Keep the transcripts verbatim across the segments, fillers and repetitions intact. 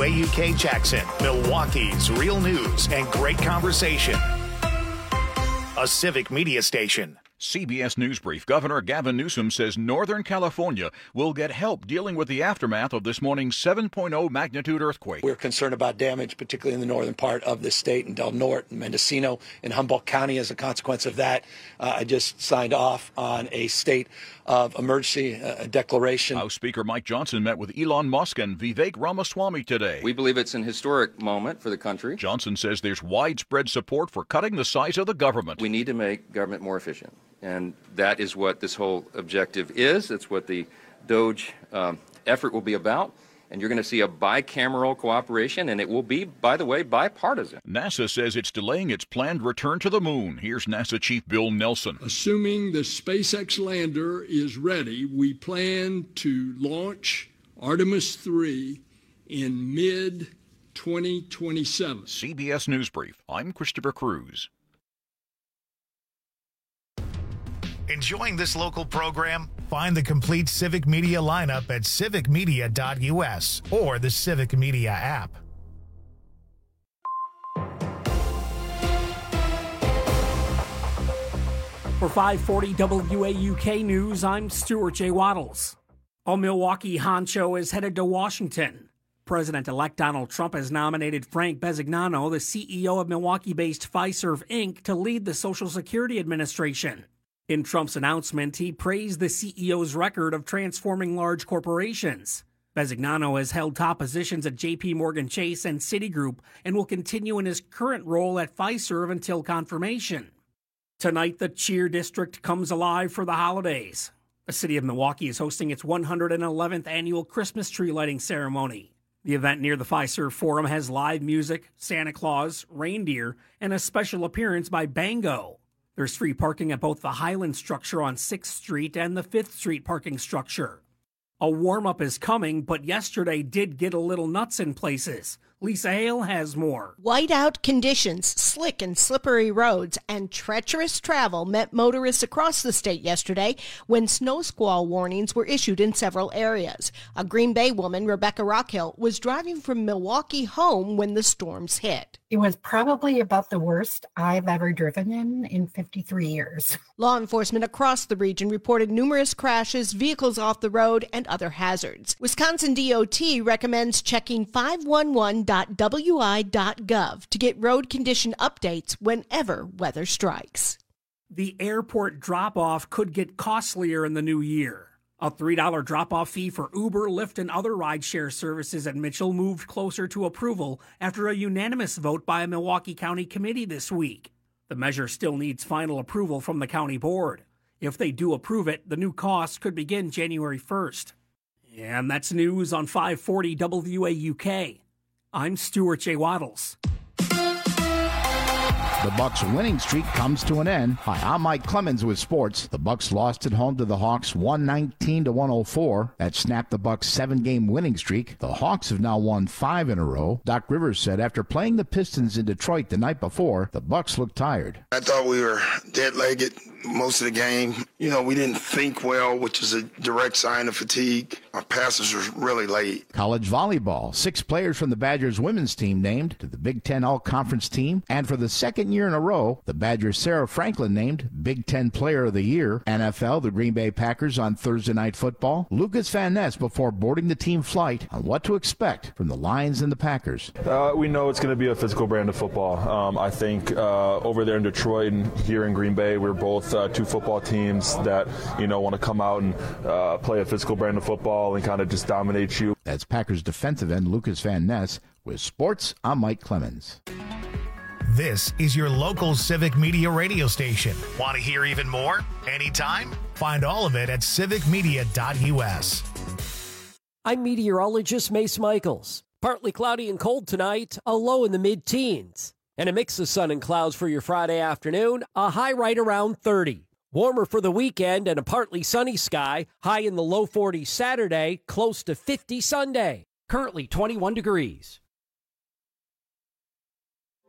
A U K Jackson, Milwaukee's real news and great conversation. A Civic Media station. C B S News Brief. Governor Gavin Newsom says Northern California will get help dealing with the aftermath of this morning's seven point oh magnitude earthquake. We're concerned about damage, particularly in the northern part of the state, in Del Norte and Mendocino and Humboldt County. As a consequence of that, uh, I just signed off on a state of emergency uh, declaration. House Speaker Mike Johnson met with Elon Musk and Vivek Ramaswamy today. We believe it's an historic moment for the country. Johnson says there's widespread support for cutting the size of the government. We need to make government more efficient. And that is what this whole objective is. It's what the DOGE um, effort will be about. And you're going to see a bicameral cooperation, and it will be, by the way, bipartisan. NASA says it's delaying its planned return to the moon. Here's NASA Chief Bill Nelson. Assuming the SpaceX lander is ready, we plan to launch Artemis three in mid twenty twenty-seven. C B S News Brief. I'm Christopher Cruz. Enjoying this local program? Find the complete Civic Media lineup at civic media dot u s or the Civic Media app. For five forty W A U K News, I'm Stuart J. Waddles. A Milwaukee honcho is headed to Washington. President-elect Donald Trump has nominated Frank Bisignano, the C E O of Milwaukee-based Fiserv Incorporated, to lead the Social Security Administration. In Trump's announcement, he praised the C E O's record of transforming large corporations. Bisignano has held top positions at J P Morgan Chase and Citigroup and will continue in his current role at Fiserv until confirmation. Tonight, the Cheer District comes alive for the holidays. The city of Milwaukee is hosting its one hundred eleventh annual Christmas tree lighting ceremony. The event near the Fiserv Forum has live music, Santa Claus, reindeer, and a special appearance by Bango. There's free parking at both the Highland structure on sixth Street and the fifth Street parking structure. A warm-up is coming, but yesterday did get a little nuts in places. Lisa Hale has more. Whiteout conditions, slick and slippery roads, and treacherous travel met motorists across the state yesterday when snow squall warnings were issued in several areas. A Green Bay woman, Rebecca Rockhill, was driving from Milwaukee home when the storms hit. It was probably about the worst I've ever driven in in fifty-three years. Law enforcement across the region reported numerous crashes, vehicles off the road, and other hazards. Wisconsin D O T recommends checking five one one dot w i dot gov to get road condition updates whenever weather strikes. The airport drop-off could get costlier in the new year. A three dollars drop-off fee for Uber, Lyft, and other rideshare services at Mitchell moved closer to approval after a unanimous vote by a Milwaukee County committee this week. The measure still needs final approval from the county board. If they do approve it, the new cost could begin January first. And that's news on five forty W A U K. I'm Stuart J. Waddles. The Bucks' winning streak comes to an end. Hi, I'm Mike Clemens with sports. The Bucks lost at home to the Hawks one nineteen to one oh four. That snapped the Bucks' seven-game winning streak. The Hawks have now won five in a row. Doc Rivers said after playing the Pistons in Detroit the night before, the Bucks looked tired. I thought we were dead-legged most of the game. You know, we didn't think well, which is a direct sign of fatigue. Our passes were really late. College volleyball. Six players from the Badgers women's team named to the Big Ten All-Conference team. And for the second year in a row, the Badgers' Sarah Franklin named Big Ten Player of the Year. N F L, the Green Bay Packers on Thursday Night Football. Lucas Van Ness before boarding the team flight on what to expect from the Lions and the Packers. Uh, we know it's going to be a physical brand of football. Um, I think uh, over there in Detroit and here in Green Bay, we're both uh, two football teams that, you know, want to come out and uh, play a physical brand of football and kind of just dominate you. That's Packers defensive end Lucas Van Ness. With sports, I'm Mike Clemens. This is your local Civic Media radio station. Want to hear even more? Anytime? Find all of it at civic media dot u s. I'm meteorologist Mace Michaels. Partly cloudy and cold tonight, a low in the mid-teens. And a mix of sun and clouds for your Friday afternoon, a high right around thirty. Warmer for the weekend and a partly sunny sky, high in the low forties Saturday, close to fifty Sunday. Currently twenty-one degrees.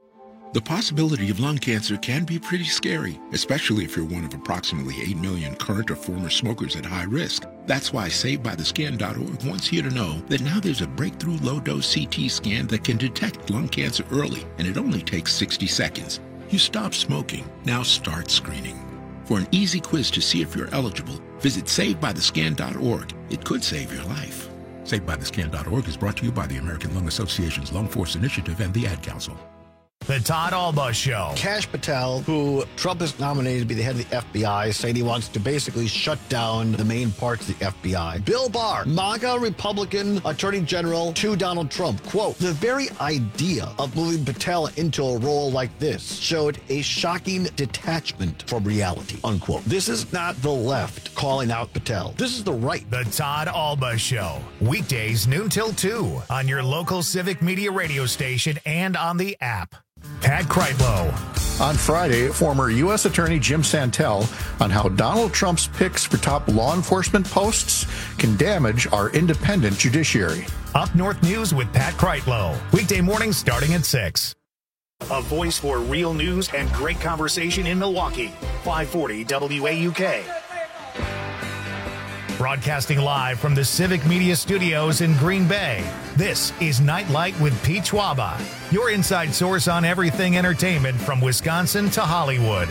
The possibility of lung cancer can be pretty scary, especially if you're one of approximately eight million current or former smokers at high risk. That's why Saved By The Scan dot org wants you to know that now there's a breakthrough low-dose C T scan that can detect lung cancer early, and it only takes sixty seconds. You stop smoking, now start screening. For an easy quiz to see if you're eligible, visit Saved By The Scan dot org. It could save your life. Saved By The Scan dot org is brought to you by the American Lung Association's Lung Force Initiative and the Ad Council. The Todd Alba Show. Kash Patel, who Trump has nominated to be the head of the F B I, saying he wants to basically shut down the main parts of the F B I. Bill Barr, MAGA Republican Attorney General to Donald Trump. Quote, the very idea of moving Patel into a role like this showed a shocking detachment from reality, unquote. This is not the left calling out Patel. This is the right. The Todd Alba Show. Weekdays noon till two on your local Civic Media radio station and on the app. Pat Kreitlow. On Friday, former U S Attorney Jim Santel on how Donald Trump's picks for top law enforcement posts can damage our independent judiciary. Up North News with Pat Kreitlow. Weekday mornings starting at six. A voice for real news and great conversation in Milwaukee. five forty W A U K. Broadcasting live from the Civic Media Studios in Green Bay, this is Nightlight with Pete Schwaba, your inside source on everything entertainment from Wisconsin to Hollywood.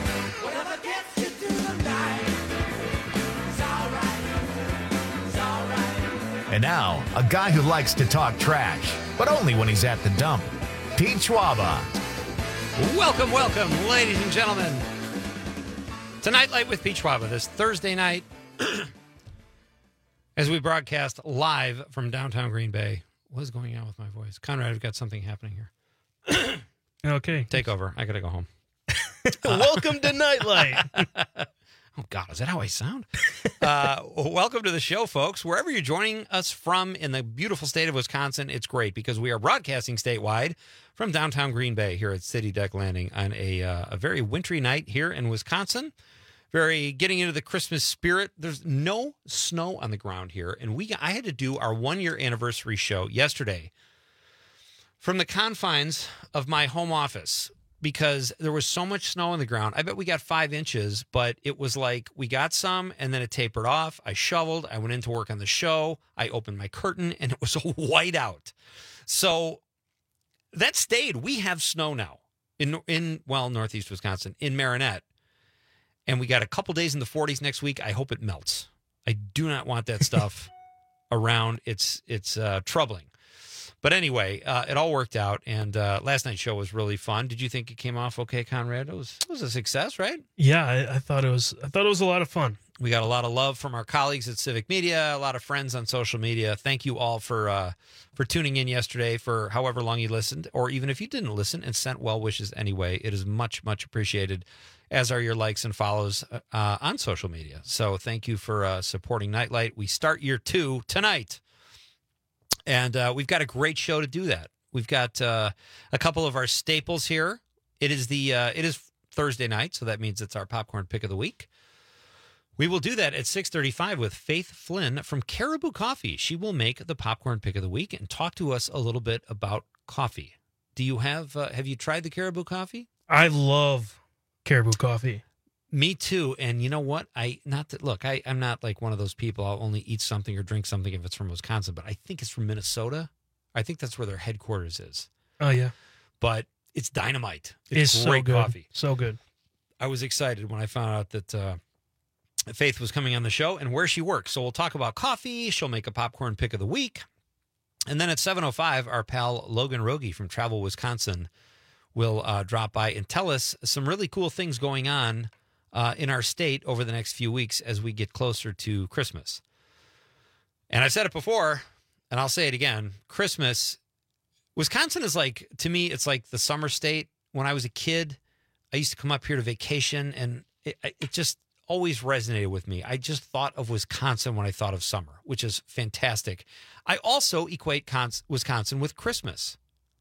And now, a guy who likes to talk trash, but only when he's at the dump, Pete Schwaba. Welcome, welcome, ladies and gentlemen, to Nightlight with Pete Schwaba this Thursday night. As we broadcast live from downtown Green Bay. What is going on with my voice? Conrad, I've got something happening here. Okay. Take over. I got to go home. Welcome to Nightlight. Oh, God, is that how I sound? uh, welcome to the show, folks. Wherever you're joining us from in the beautiful state of Wisconsin, it's great because we are broadcasting statewide from downtown Green Bay here at City Deck Landing on a, uh, a very wintry night here in Wisconsin. Very getting into the Christmas spirit. There's no snow on the ground here. And we I had to do our one-year anniversary show yesterday from the confines of my home office because there was so much snow on the ground. I bet we got five inches, but it was like we got some and then it tapered off. I shoveled. I went in to work on the show. I opened my curtain and it was white out. So that stayed. We have snow now in, in well, northeast Wisconsin, in Marinette. And we got a couple days in the forties next week. I hope it melts. I do not want that stuff around. It's it's uh, troubling. But anyway, uh, it all worked out. And uh, last night's show was really fun. Did you think it came off okay, Conrad? It was it was a success, right? Yeah, I, I thought it was. I thought it was a lot of fun. We got a lot of love from our colleagues at Civic Media, a lot of friends on social media. Thank you all for uh, for tuning in yesterday for however long you listened, or even if you didn't listen and sent well wishes anyway. It is much, much appreciated, as are your likes and follows uh, on social media. So thank you for uh, supporting Nightlight. We start year two tonight, and uh, we've got a great show to do that. We've got uh, a couple of our staples here. It is the uh, it is Thursday night, so that means it's our popcorn pick of the week. We will do that at six thirty-five with Faith Flynn from Caribou Coffee. She will make the popcorn pick of the week and talk to us a little bit about coffee. Do you have uh, have you tried the Caribou Coffee? I love Caribou Coffee. Me too. And you know what? I not that look, I, I'm not like one of those people. I'll only eat something or drink something if it's from Wisconsin, but I think it's from Minnesota. I think that's where their headquarters is. Oh yeah. But it's dynamite. It's, it's great so good. coffee. So good. I was excited when I found out that uh, Faith was coming on the show and where she works. So we'll talk about coffee. She'll make a popcorn pick of the week. And then at seven oh five, our pal Logan Rogie from Travel Wisconsin will uh, drop by and tell us some really cool things going on uh, in our state over the next few weeks as we get closer to Christmas. And I've said it before, and I'll say it again. Christmas, Wisconsin is like, to me, it's like the summer state. When I was a kid, I used to come up here to vacation, and it, it just always resonated with me. I just thought of Wisconsin when I thought of summer, which is fantastic. I also equate Cons- Wisconsin with Christmas.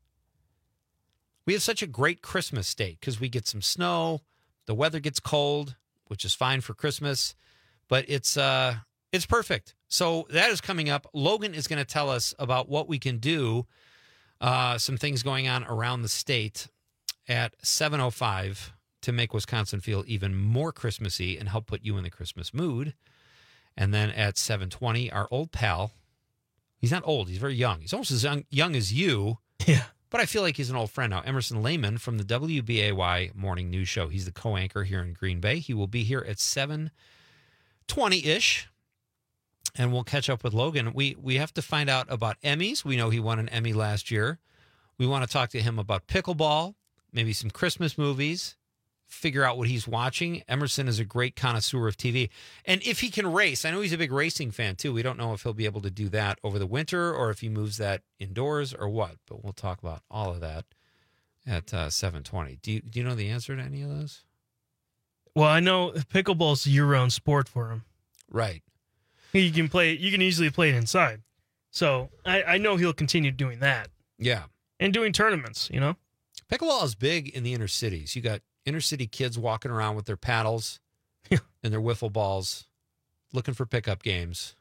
We have such a great Christmas state because we get some snow, the weather gets cold, which is fine for Christmas, but it's uh, it's perfect. So that is coming up. Logan is going to tell us about what we can do, uh, some things going on around the state. at seven oh five to make Wisconsin feel even more Christmassy and help put you in the Christmas mood. And then at seven twenty, our old pal, he's not old, he's very young. He's almost as young, young as you. Yeah. But I feel like he's an old friend now. Emerson Lehman from the W B A Y Morning News Show. He's the co-anchor here in Green Bay. He will be here at seven twenty-ish, and we'll catch up with Logan. We we have to find out about Emmys. We know he won an Emmy last year. We want to talk to him about pickleball, maybe some Christmas movies, figure out what he's watching. Emerson is a great connoisseur of T V. And if he can race, I know he's a big racing fan too. We don't know if he'll be able to do that over the winter or if he moves that indoors or what, but we'll talk about all of that at uh, seven twenty. Do you, do you know the answer to any of those? Well, I know pickleball's a year-round sport for him. Right. You can play. You can easily play it inside. So I, I know he'll continue doing that. Yeah. And doing tournaments, you know? Pickleball is big in the inner cities. You got inner city kids walking around with their paddles and their wiffle balls, looking for pickup games.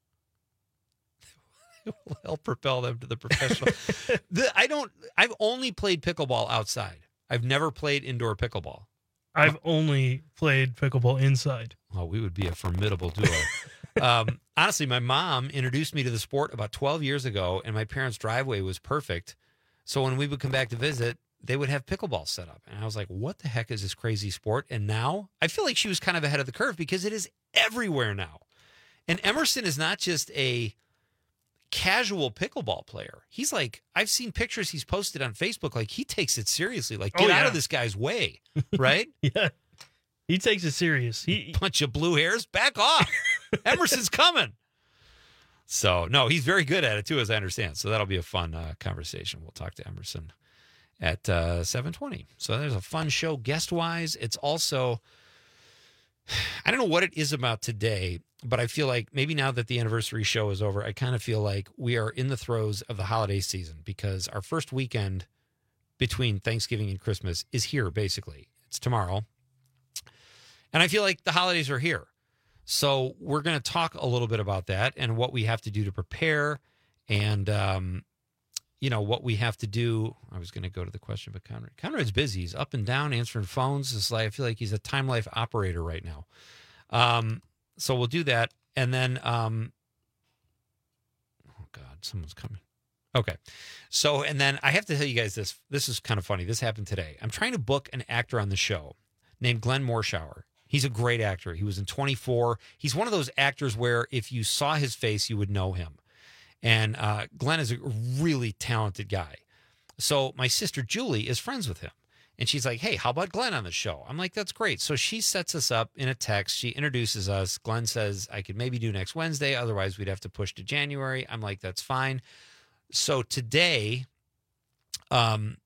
It will help propel them to the professional. the, I don't. I've only played pickleball outside. I've never played indoor pickleball. I've only played pickleball inside. Oh, we would be a formidable duo. um, honestly, my mom introduced me to the sport about twelve years ago, and my parents' driveway was perfect. So when we would come back to visit, they would have pickleball set up. And I was like, what the heck is this crazy sport? And now I feel like she was kind of ahead of the curve because it is everywhere now. And Emerson is not just a casual pickleball player. He's like, I've seen pictures he's posted on Facebook. Like, he takes it seriously. Like, get oh, yeah. out of this guy's way, right? Yeah. He takes it serious. He Bunch of blue hairs, back off. Emerson's coming. So, no, he's very good at it, too, as I understand. So that'll be a fun uh, conversation. We'll talk to Emerson at uh, seven twenty. So there's a fun show guest-wise. It's also, I don't know what it is about today, but I feel like maybe now that the anniversary show is over, I kind of feel like we are in the throes of the holiday season because our first weekend between Thanksgiving and Christmas is here, basically. It's tomorrow. And I feel like the holidays are here. So we're going to talk a little bit about that and what we have to do to prepare and, um, you know, what we have to do. I was going to go to the question, but Conrad, Conrad's busy. He's up and down answering phones. It's like, I feel like he's a time life operator right now. Um, so we'll do that. And then, um, oh God, someone's coming. Okay. So, and then I have to tell you guys this, this is kind of funny. This happened today. I'm trying to book an actor on the show named Glenn Morshower. He's a great actor. He was in twenty-four. He's one of those actors where if you saw his face, you would know him. And uh, Glenn is a really talented guy. So my sister Julie is friends with him. And she's like, hey, how about Glenn on the show? I'm like, that's great. So she sets us up in a text. She introduces us. Glenn says, I could maybe do next Wednesday. Otherwise, we'd have to push to January. I'm like, that's fine. So today, um,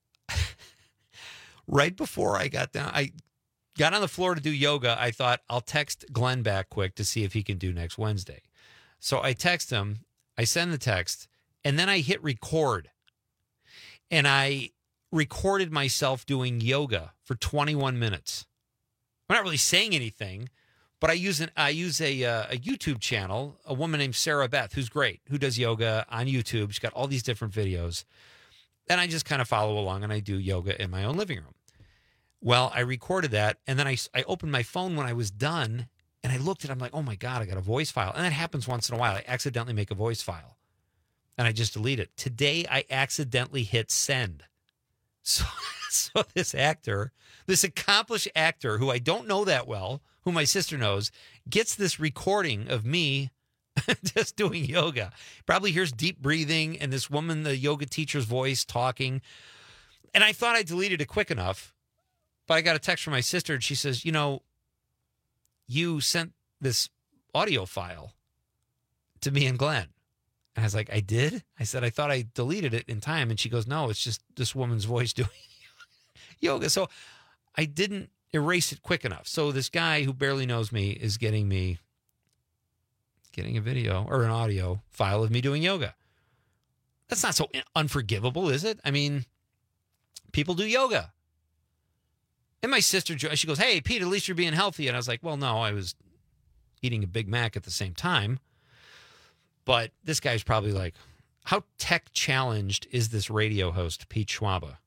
right before I got down, I got on the floor to do yoga. I thought I'll text Glenn back quick to see if he can do next Wednesday. So I text him, I send the text, and then I hit record. And I recorded myself doing yoga for twenty-one minutes. I'm not really saying anything, but I use an I use a uh, a YouTube channel, a woman named Sarah Beth, who's great, who does yoga on YouTube. She's got all these different videos. And I just kind of follow along and I do yoga in my own living room. Well, I recorded that, and then I, I opened my phone when I was done, and I looked at it. I'm like, oh, my God, I got a voice file. And that happens once in a while. I accidentally make a voice file, and I just delete it. Today, I accidentally hit send. So, so this actor, this accomplished actor who I don't know that well, who my sister knows, gets this recording of me just doing yoga. Probably hears deep breathing and this woman, the yoga teacher's voice talking. And I thought I deleted it quick enough. But I got a text from my sister, and she says, you know, you sent this audio file to me and Glenn. And I was like, I did? I said, I thought I deleted it in time. And she goes, no, it's just this woman's voice doing yoga. So I didn't erase it quick enough. So this guy who barely knows me is getting me, getting a video or an audio file of me doing yoga. That's not so unforgivable, is it? I mean, people do yoga. And my sister, she goes, hey, Pete, at least you're being healthy. And I was like, well, no, I was eating a Big Mac at the same time. But this guy's probably like, how tech challenged is this radio host, Pete Schwaba?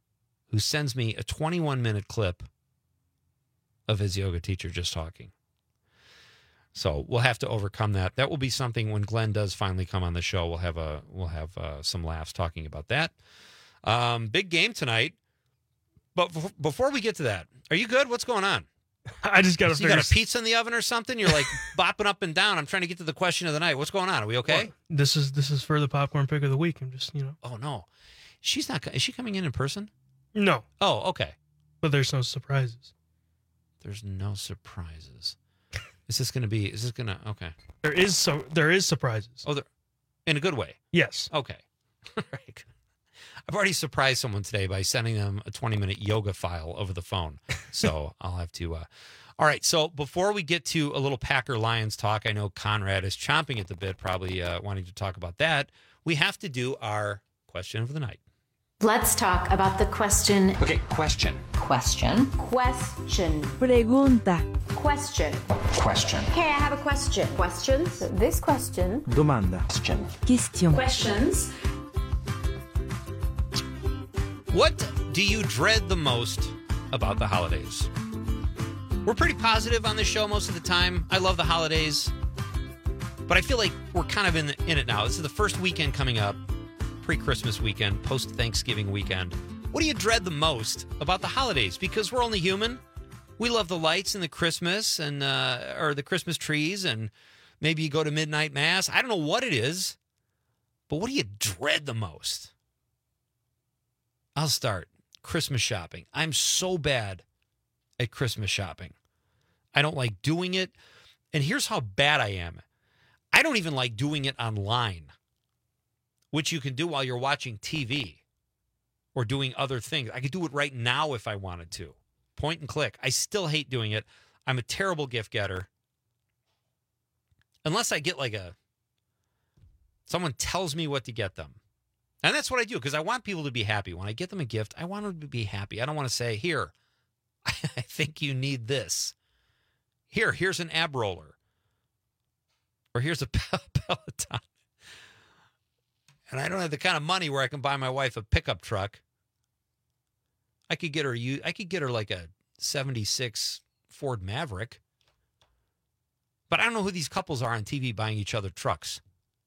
who sends me a twenty-one minute clip of his yoga teacher just talking. So we'll have to overcome that. That will be something when Glenn does finally come on the show. We'll have a we'll have uh, some laughs talking about that. Um, big game tonight. But b- before we get to that, are you good? What's going on? I just got to. So you got a pizza in the oven or something? You're like bopping up and down. I'm trying to get to the question of the night. What's going on? Are we okay? Well, this is this is for the popcorn pick of the week. I'm just you know. Oh no, she's not. Is she coming in in person? No. Oh, okay. But there's no surprises. There's no surprises. Is this going to be? Is this going to? Okay. There is so there is surprises. Oh, there, in a good way. Yes. Okay. Right. I've already surprised someone today by sending them a twenty minute yoga file over the phone. So I'll have to. Uh... All right. So before we get to a little Packer Lions talk, I know Conrad is chomping at the bit, probably uh, wanting to talk about that. We have to do our question of the night. Let's talk about the question. Okay, question. Question. Question. Pregunta. Question. Question. Okay, I have a question. Questions. This question. Domanda. Question. Question. Questions. What do you dread the most about the holidays? We're pretty positive on this show most of the time. I love the holidays, but I feel like we're kind of in, the, in it now. This is the first weekend coming up. Pre-Christmas weekend, post-Thanksgiving weekend. What do you dread the most about the holidays? Because we're only human. We love the lights and the Christmas and uh, or the Christmas trees, and maybe you go to midnight mass. I don't know what it is, but what do you dread the most? I'll start. Christmas shopping. I'm so bad at Christmas shopping. I don't like doing it. And here's how bad I am. I don't even like doing it online, which you can do while you're watching T V or doing other things. I could do it right now if I wanted to. Point and click. I still hate doing it. I'm a terrible gift getter. Unless I get like a, someone tells me what to get them. And that's what I do because I want people to be happy. When I get them a gift, I want them to be happy. I don't want to say, here, I think you need this. Here, here's an ab roller. Or here's a Peloton. And I don't have the kind of money where I can buy my wife a pickup truck. I could get her I could get her like a seventy-six Ford Maverick. But I don't know who these couples are on T V buying each other trucks.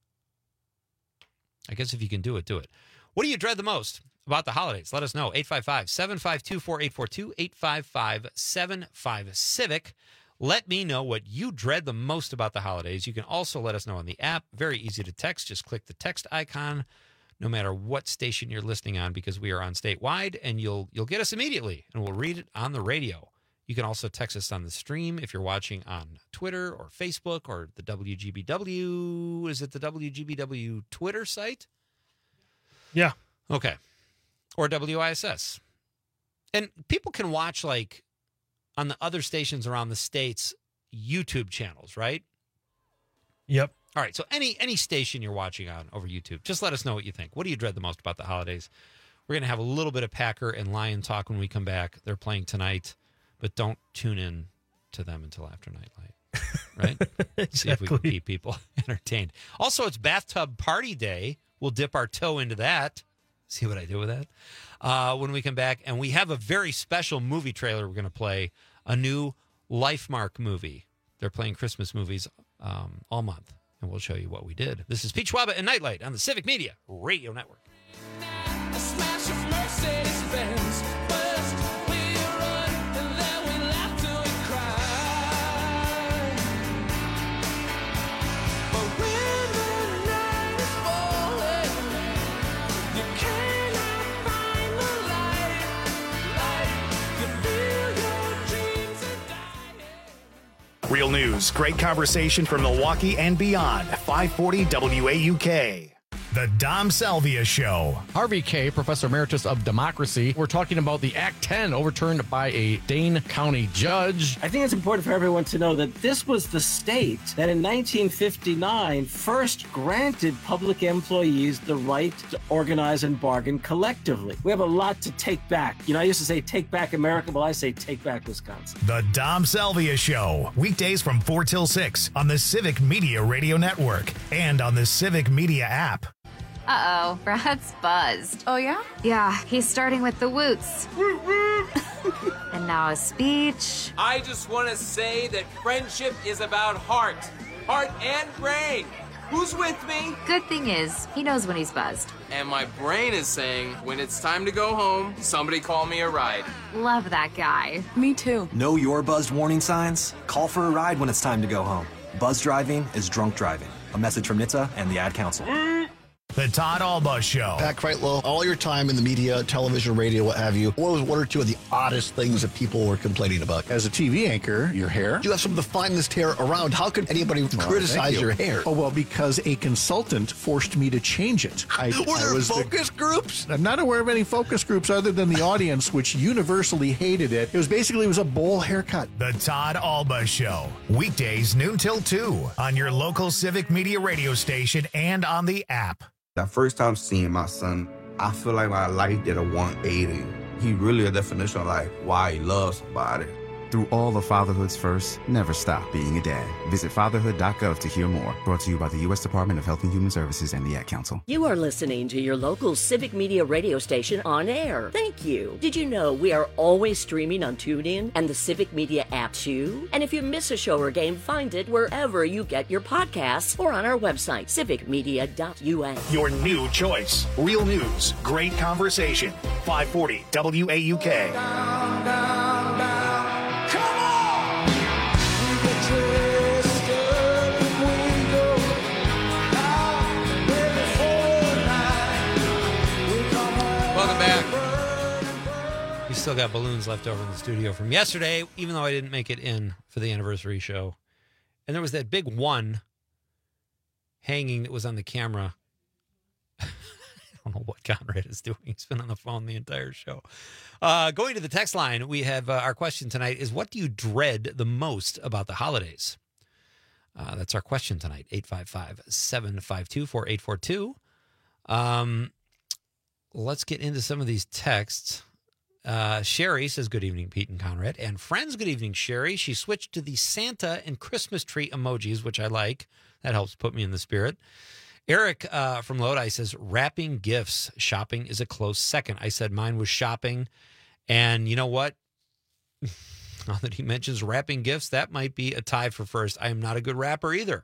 I guess if you can do it, do it. What do you dread the most about the holidays? Let us know. eight five five, seven five two, four eight four two, eight five five, seven five, CIVIC. Let me know what you dread the most about the holidays. You can also let us know on the app. Very easy to text. Just click the text icon, no matter what station you're listening on, because we are on statewide, and you'll you'll get us immediately, and we'll read it on the radio. You can also text us on the stream if you're watching on Twitter or Facebook or the W G B W. Is it the W G B W Twitter site? Yeah. Okay. Or W I S S. And people can watch, like, on the other stations around the states, YouTube channels, right? Yep. All right. So any any station you're watching on over YouTube, just let us know what you think. What do you dread the most about the holidays? We're going to have a little bit of Packer and Lion talk when we come back. They're playing tonight, but don't tune in to them until after Nightlight, right? Exactly. See if we can keep people entertained. Also, it's Bathtub Party Day. We'll dip our toe into that. See what I do with that? Uh, when we come back. And we have a very special movie trailer we're going to play, a new Lifemark movie. They're playing Christmas movies um, all month, and we'll show you what we did. This is Pete Schwaba and Nightlight on the Civic Media Radio Network. A smash of Mercedes-Benz. First we run, and then we laugh till we cry. But when the night is falling, you cannot find the light. Light, you feel your dreams are dying. Real news, great conversation from Milwaukee and beyond. five forty W A U K. The Dom Salvia Show. Harvey Kaye, Professor Emeritus of Democracy. We're talking about the Act ten overturned by a Dane County judge. I think it's important for everyone to know that this was the state that in nineteen fifty-nine first granted public employees the right to organize and bargain collectively. We have a lot to take back. You know, I used to say take back America. Well, I say take back Wisconsin. The Dom Salvia Show. Weekdays from four till six on the Civic Media Radio Network and on the Civic Media app. Uh-oh, Brad's buzzed. Oh, yeah? Yeah, he's starting with the woots. And now a speech. I just want to say that friendship is about heart. Heart and brain. Who's with me? Good thing is, he knows when he's buzzed. And my brain is saying, when it's time to go home, somebody call me a ride. Love that guy. Me too. Know your buzzed warning signs? Call for a ride when it's time to go home. Buzz driving is drunk driving. A message from N H T S A and the Ad Council. The Todd Alba Show. Pat Kreitlow, all your time in the media, television, radio, what have you, what was one or two of the oddest things that people were complaining about? As a T V anchor, your hair. You have some of the finest hair around. How could anybody Well, criticize thank you. your hair? Oh, well, because a consultant forced me to change it. I, Were I there was focus the, groups? I'm not aware of any focus groups other than the audience, which universally hated it. It was basically, it was a bowl haircut. The Todd Alba Show. Weekdays noon till two on your local Civic Media radio station and on the app. The first time seeing my son, I feel like my life did a one eighty. He really a definition of like why he loves somebody. Through all of fatherhood's first, never stop being a dad. Visit fatherhood dot gov to hear more. Brought to you by the U S Department of Health and Human Services and the Ad Council. You are listening to your local Civic Media radio station on air. Thank you. Did you know we are always streaming on TuneIn and the Civic Media app too? And if you miss a show or game, find it wherever you get your podcasts or on our website, civic media dot U S. Your new choice. Real news. Great conversation. five forty W A U K. Welcome back. We still got balloons left over in the studio from yesterday, even though I didn't make it in for the anniversary show. And there was that big one hanging that was on the camera. I don't know what Conrad is doing. He's been on the phone the entire show. Uh, going to the text line, we have uh, our question tonight is, what do you dread the most about the holidays? Uh, that's our question tonight, eight five five, seven five two, four eight four two. Um, let's get into some of these texts. Uh, Sherry says, good evening, Pete and Conrad. And friends, good evening, Sherry. She switched to the Santa and Christmas tree emojis, which I like. That helps put me in the spirit. Eric uh, from Lodi says, wrapping gifts. Shopping is a close second. I said mine was shopping. And you know what? Now that he mentions wrapping gifts, that might be a tie for first. I am not a good rapper either.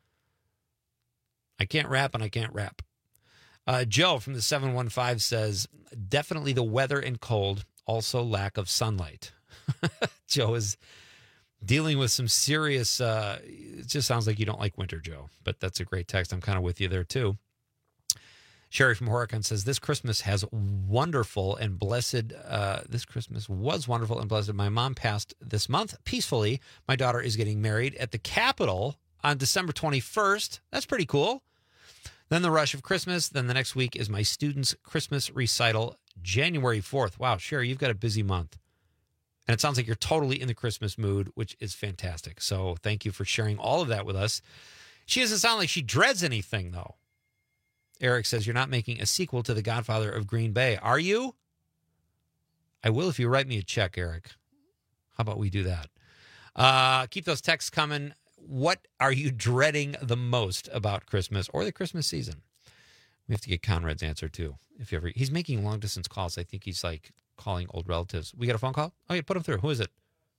I can't rap and I can't rap. Uh, Joe from the seven one five says, definitely the weather and cold, also lack of sunlight. Joe is dealing with some serious, uh, it just sounds like you don't like winter, Joe, but that's a great text. I'm kind of with you there too. Sherry from Horicon says, this Christmas has wonderful and blessed, uh, this Christmas was wonderful and blessed. My mom passed this month peacefully. My daughter is getting married at the Capitol on December twenty-first. That's pretty cool. Then the rush of Christmas. Then the next week is my students' Christmas recital, January fourth. Wow, Sherry, you've got a busy month. And it sounds like you're totally in the Christmas mood, which is fantastic. So thank you for sharing all of that with us. She doesn't sound like she dreads anything, though. Eric says, you're not making a sequel to The Godfather of Green Bay, are you? I will if you write me a check, Eric. How about we do that? Uh, keep those texts coming. What are you dreading the most about Christmas or the Christmas season? We have to get Conrad's answer, too. If you ever, he's making long-distance calls. I think he's, like, calling old relatives. We got a phone call? Oh, yeah, put him through. Who is it?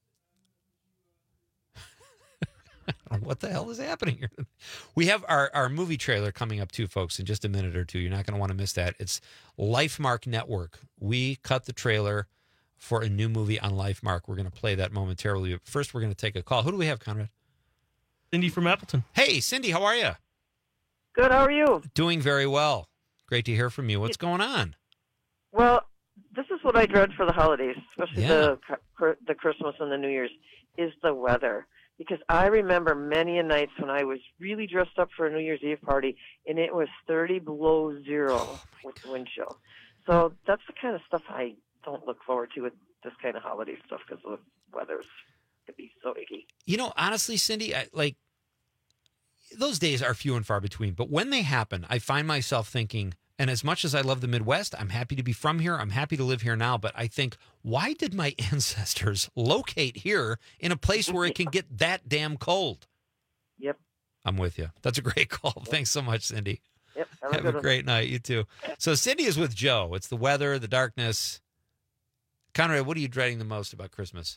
What the hell is happening here? We have our, our movie trailer coming up, too, folks, in just a minute or two. You're not going to want to miss that. It's Lifemark Network. We cut the trailer for a new movie on Lifemark. We're going to play that momentarily. But first, we're going to take a call. Who do we have, Conrad? Cindy from Appleton. Hey, Cindy, how are you? Good, how are you? Doing very well. Great to hear from you. What's going on? Well, this is what I dread for the holidays, especially Yeah. the the Christmas and the New Year's, is the weather. Because I remember many a nights when I was really dressed up for a New Year's Eve party, and it was thirty below zero Oh, with the wind chill. So that's the kind of stuff I don't look forward to with this kind of holiday stuff, because the weather's could be so icky. You know, honestly, Cindy, I, like, those days are few and far between. But when they happen, I find myself thinking, and as much as I love the Midwest, I'm happy to be from here. I'm happy to live here now. But I think, why did my ancestors locate here in a place where it can get that damn cold? Yep. I'm with you. That's a great call. Thanks so much, Cindy. Yep. Have, Have a, good a one. great night. You too. So Cindy is with Joe. It's the weather, the darkness. Conrad, what are you dreading the most about Christmas?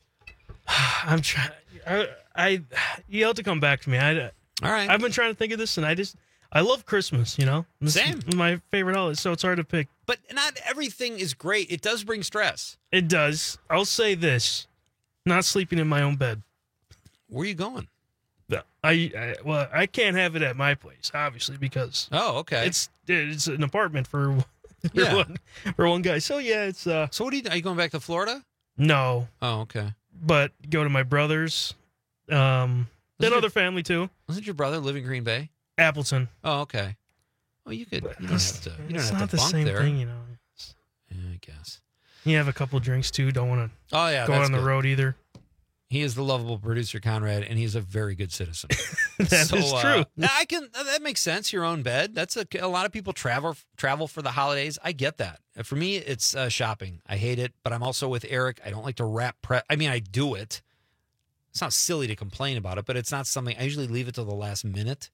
I'm trying. I, I, you have to come back to me. I, All right. I've been trying to think of this, and I just, I love Christmas. You know, this Same. is my favorite holiday, so it's hard to pick. But not everything is great. It does bring stress. It does. I'll say this: not sleeping in my own bed. Where are you going? I, I well, I can't have it at my place, obviously, because oh, okay, it's it's an apartment for, for Yeah. one for one guy. So yeah, it's uh. So what are you? Are you going back to Florida? No. Oh, okay. But go to my brother's, um, then other family too. Wasn't your brother live in Green Bay? Appleton. Oh, okay. Well, you could. You don't have to. You don't It's have not to the bunk same there. thing, you know. Yeah, I guess. You have a couple drinks too. Don't want to. Oh yeah, go that's on the good. road either. He is the lovable producer, Conrad, and he's a very good citizen. That is uh, true. now I can. uh, That makes sense. Your own bed. That's a. A lot of people travel travel for the holidays. I get that. Uh, For me, it's uh, shopping. I hate it, but I'm also with Eric. I don't like to wrap prep. I mean, I do it. It's not silly to complain about it, but it's not something I usually leave it till the last minute.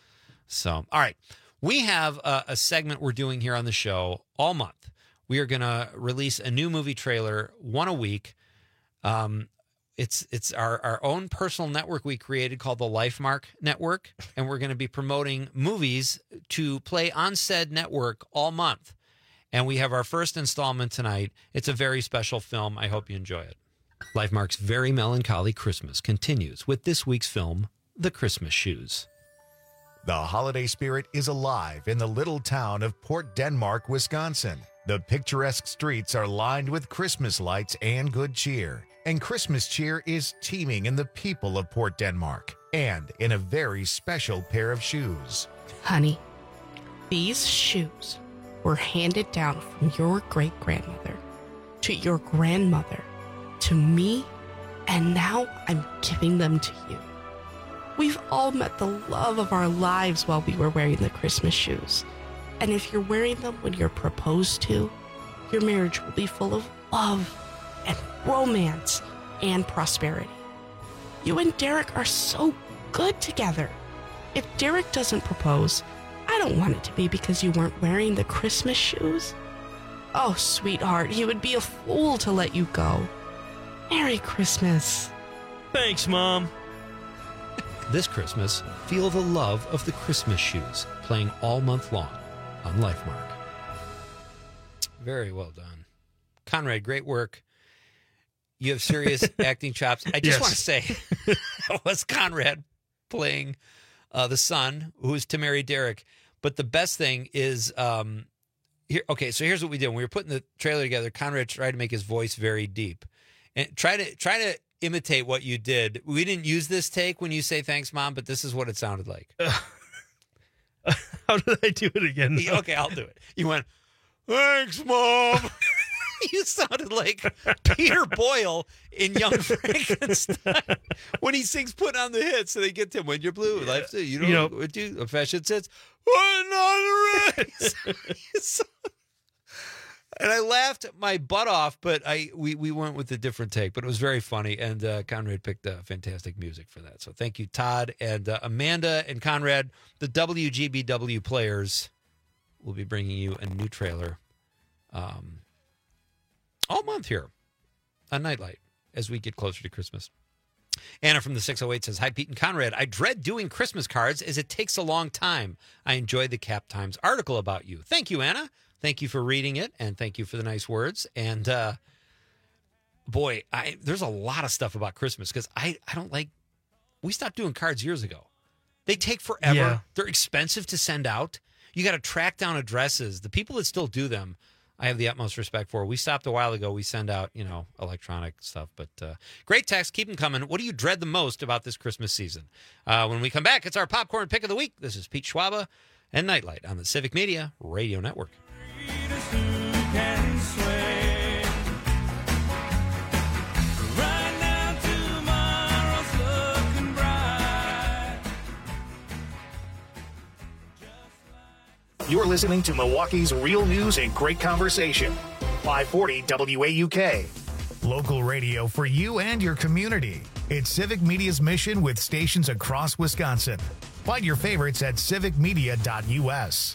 So, all right, we have a, a segment we're doing here on the show all month. We are going to release a new movie trailer, one a week. Um, It's it's our, our own personal network we created called the LifeMark Network, and we're going to be promoting movies to play on said network all month. And we have our first installment tonight. It's a very special film. I hope you enjoy it. LifeMark's Very Melancholy Christmas continues with this week's film, The Christmas Shoes. The holiday spirit is alive in the little town of Port Denmark, Wisconsin. The picturesque streets are lined with Christmas lights and good cheer. And Christmas cheer is teeming in the people of Port Denmark and in a very special pair of shoes. Honey, these shoes were handed down from your great-grandmother to your grandmother to me, and now I'm giving them to you. We've all met the love of our lives while we were wearing the Christmas shoes. And if you're wearing them when you're proposed to, your marriage will be full of love and romance and prosperity. You and Derek are so good together. If Derek doesn't propose, I don't want it to be because you weren't wearing the Christmas shoes. Oh, sweetheart, he would be a fool to let you go. Merry Christmas. Thanks, Mom. This Christmas, feel the love of the Christmas shoes playing all month long on LifeMark. Very well done. Conrad, great work. You have serious acting chops. I just Yes. want to say, that was Conrad playing uh, the son, who is to marry Derek. But the best thing is, um, here. Okay, so here's what we did. When we were putting the trailer together, Conrad tried to make his voice very deep, and try to try to imitate what you did. We didn't use this take when you say thanks, Mom, but this is what it sounded like. How did I do it again? Okay, I'll do it. You went, thanks, Mom. You sounded like Peter Boyle in Young Frankenstein when he sings "Put on the Hits." So they get to him when you're blue. Life, you know, You know- what do you, fashion sits. Putting on the race. And I laughed my butt off, but I we we went with a different take. But it was very funny, and uh, Conrad picked uh, fantastic music for that. So thank you, Todd and uh, Amanda and Conrad, the W G B W players. Will be bringing you a new trailer. Um. all month here on Nightlight as we get closer to Christmas. Anna from the six oh eight says, hi, Pete and Conrad. I dread doing Christmas cards as it takes a long time. I enjoyed the Cap Times article about you. Thank you, Anna. Thank you for reading it, and thank you for the nice words. And, uh, boy, I there's a lot of stuff about Christmas because I, I don't like, we stopped doing cards years ago. They take forever. Yeah. They're expensive to send out. You got to track down addresses. The people that still do them, I have the utmost respect for. We stopped a while ago. We send out, you know, electronic stuff. But uh, great text. Keep them coming. What do you dread the most about this Christmas season? Uh, when we come back, it's our popcorn pick of the week. This is Pete Schwaba and Nightlight on the Civic Media Radio Network. You're listening to Milwaukee's real news and great conversation. five forty W A U K. Local radio for you and your community. It's Civic Media's mission with stations across Wisconsin. Find your favorites at civic media dot u s.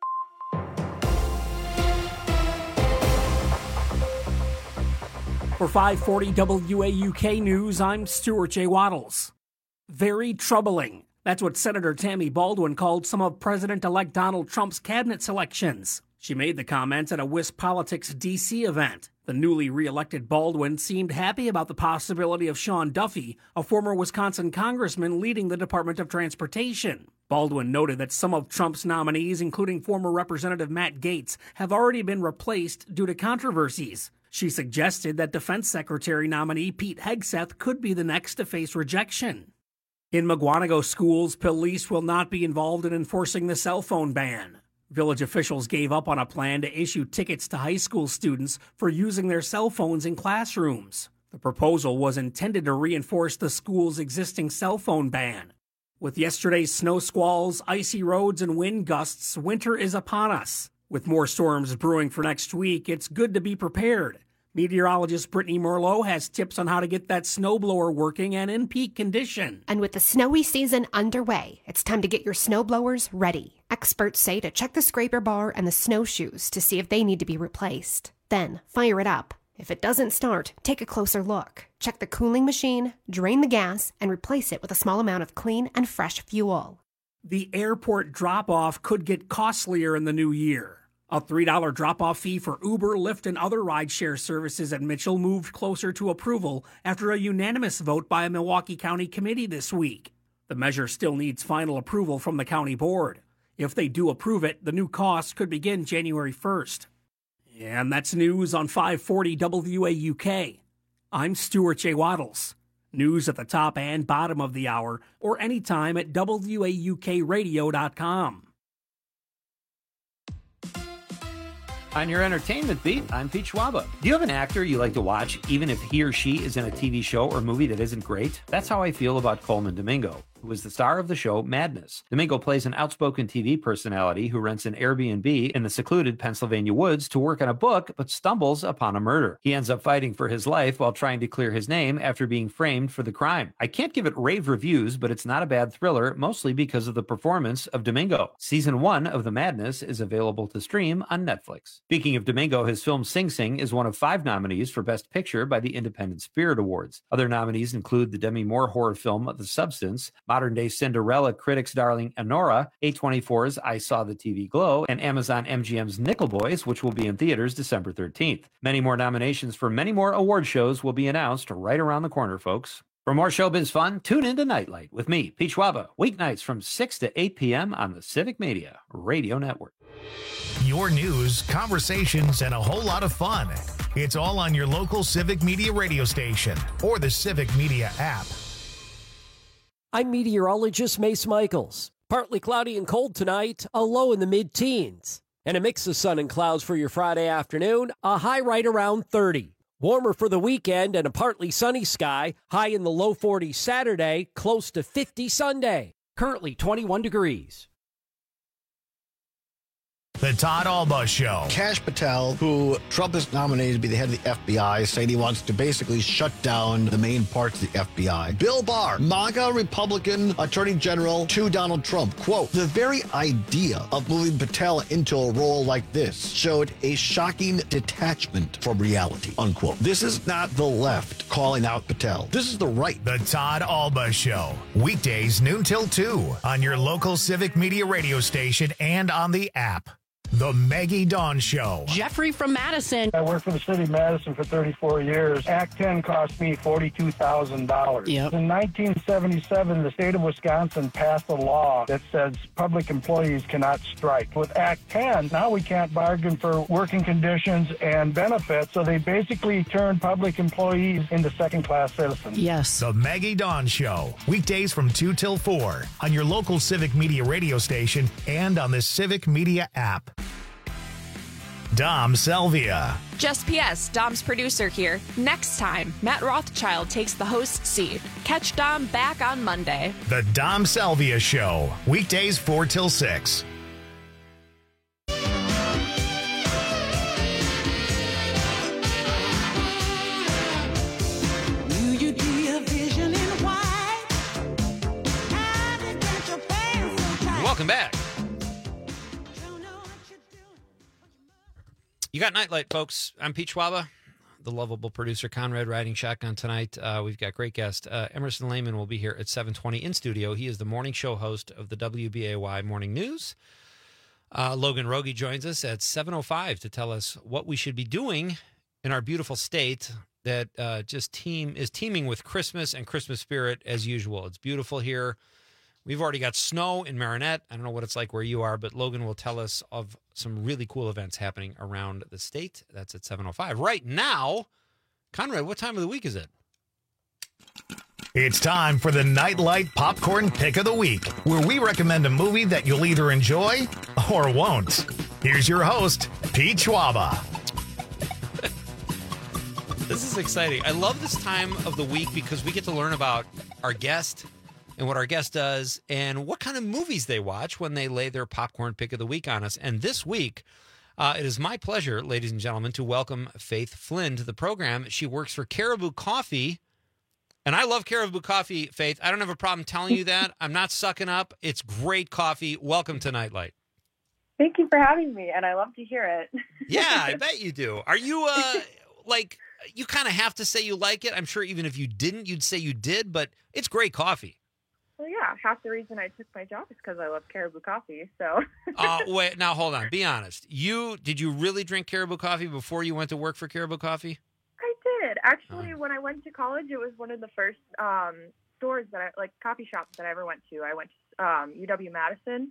For five forty W A U K News, I'm Stuart J. Waddles. Very troubling. That's what Senator Tammy Baldwin called some of President-elect Donald Trump's cabinet selections. She made the comments at a Wisp Politics D C event. The newly re-elected Baldwin seemed happy about the possibility of Sean Duffy, a former Wisconsin congressman leading the Department of Transportation. Baldwin noted that some of Trump's nominees, including former Representative Matt Gaetz, have already been replaced due to controversies. She suggested that Defense Secretary nominee Pete Hegseth could be the next to face rejection. In Mugwanago schools, police will not be involved in enforcing the cell phone ban. Village officials gave up on a plan to issue tickets to high school students for using their cell phones in classrooms. The proposal was intended to reinforce the school's existing cell phone ban. With yesterday's snow squalls, icy roads, and wind gusts, winter is upon us. With more storms brewing for next week, it's good to be prepared. Meteorologist Brittany Merlot has tips on how to get that snowblower working and in peak condition. And with the snowy season underway, it's time to get your snowblowers ready. Experts say to check the scraper bar and the snowshoes to see if they need to be replaced. Then, fire it up. If it doesn't start, take a closer look. Check the cooling machine, drain the gas, and replace it with a small amount of clean and fresh fuel. The airport drop-off could get costlier in the new year. A three dollar drop-off fee for Uber, Lyft, and other rideshare services at Mitchell moved closer to approval after a unanimous vote by a Milwaukee County committee this week. The measure still needs final approval from the county board. If they do approve it, the new cost could begin January first. And that's news on five forty W A U K. I'm Stuart J. Waddles. News at the top and bottom of the hour, or anytime at W A U K radio dot com. On your entertainment beat, I'm Pete Schwaba. Do you have an actor you like to watch, even if he or she is in a T V show or movie that isn't great? That's how I feel about Coleman Domingo, who is the star of the show Madness. Domingo plays an outspoken T V personality who rents an Airbnb in the secluded Pennsylvania woods to work on a book, but stumbles upon a murder. He ends up fighting for his life while trying to clear his name after being framed for the crime. I can't give it rave reviews, but it's not a bad thriller, mostly because of the performance of Domingo. Season one of The Madness is available to stream on Netflix. Speaking of Domingo, his film Sing Sing is one of five nominees for Best Picture by the Independent Spirit Awards. Other nominees include the Demi Moore horror film The Substance, modern-day Cinderella critics' darling Anora, A twenty-four's I Saw the T V Glow, and Amazon M G M's Nickel Boys, which will be in theaters December thirteenth. Many more nominations for many more award shows will be announced right around the corner, folks. For more showbiz fun, tune into Nightlight with me, Pete Schwaba, weeknights from six to eight p.m. on the Civic Media Radio Network. Your news, conversations, and a whole lot of fun. It's all on your local Civic Media radio station or the Civic Media app. I'm meteorologist Mace Michaels. Partly cloudy and cold tonight, a low in the mid-teens. And a mix of sun and clouds for your Friday afternoon, a high right around thirty. Warmer for the weekend and a partly sunny sky, high in the low forties Saturday, close to fifty Sunday. Currently twenty-one degrees. The Todd Alba Show. Kash Patel, who Trump has nominated to be the head of the F B I, saying he wants to basically shut down the main parts of the F B I. Bill Barr, MAGA Republican Attorney General to Donald Trump. Quote, the very idea of moving Patel into a role like this showed a shocking detachment from reality, unquote. This is not the left calling out Patel. This is the right. The Todd Alba Show. Weekdays noon till two on your local Civic Media radio station and on the app. The Maggie Dawn Show. Jeffrey from Madison. I worked for the city of Madison for thirty-four years. Act ten cost me forty-two thousand dollars. Yep. In nineteen seventy-seven, the state of Wisconsin passed a law that says public employees cannot strike. With Act ten, now we can't bargain for working conditions and benefits, so they basically turned public employees into second-class citizens. Yes. The Maggie Dawn Show. Weekdays from two till four on your local Civic Media radio station and on the Civic Media app. Dom Selvia. Just P S, Dom's producer here. Next time, Matt Rothschild takes the host seat. Catch Dom back on Monday. The Dom Selvia Show. Weekdays four till six. Will you do your vision in white? How to get your pain Welcome back. You got Nightlight, folks. I'm Pete Schwaba, the lovable producer. Conrad riding shotgun tonight. Uh, we've got great guest. Uh, Emerson Lehman will be here at seven twenty in studio. He is the morning show host of the W B A Y Morning News. Uh, Logan Rogie joins us at seven oh five to tell us what we should be doing in our beautiful state that uh, just team is teeming with Christmas and Christmas spirit as usual. It's beautiful here. We've already got snow in Marinette. I don't know what it's like where you are, but Logan will tell us of some really cool events happening around the state. That's at seven oh five. Right now, Conrad, what time of the week is it? It's time for the Nightlight Popcorn Pick of the Week, where we recommend a movie that you'll either enjoy or won't. Here's your host, Pete Schwaba. This is exciting. I love this time of the week because we get to learn about our guest and what our guest does and what kind of movies they watch when they lay their popcorn pick of the week on us. And this week, uh, it is my pleasure, ladies and gentlemen, to welcome Faith Flynn to the program. She works for Caribou Coffee. And I love Caribou Coffee, Faith. I don't have a problem telling you that. I'm not sucking up. It's great coffee. Welcome to Nightlight. Thank you for having me, and I love to hear it. Yeah, I bet you do. Are you, uh, like, you kind of have to say you like it. I'm sure even if you didn't, you'd say you did, but it's great coffee. Well, yeah, half the reason I took my job is because I love Caribou Coffee, so. uh, wait, now hold on. Be honest. You Did you really drink Caribou Coffee before you went to work for Caribou Coffee? I did. Actually, when I went to college, it was one of the first um, stores that I, like coffee shops that I ever went to. I went to um, U W-Madison,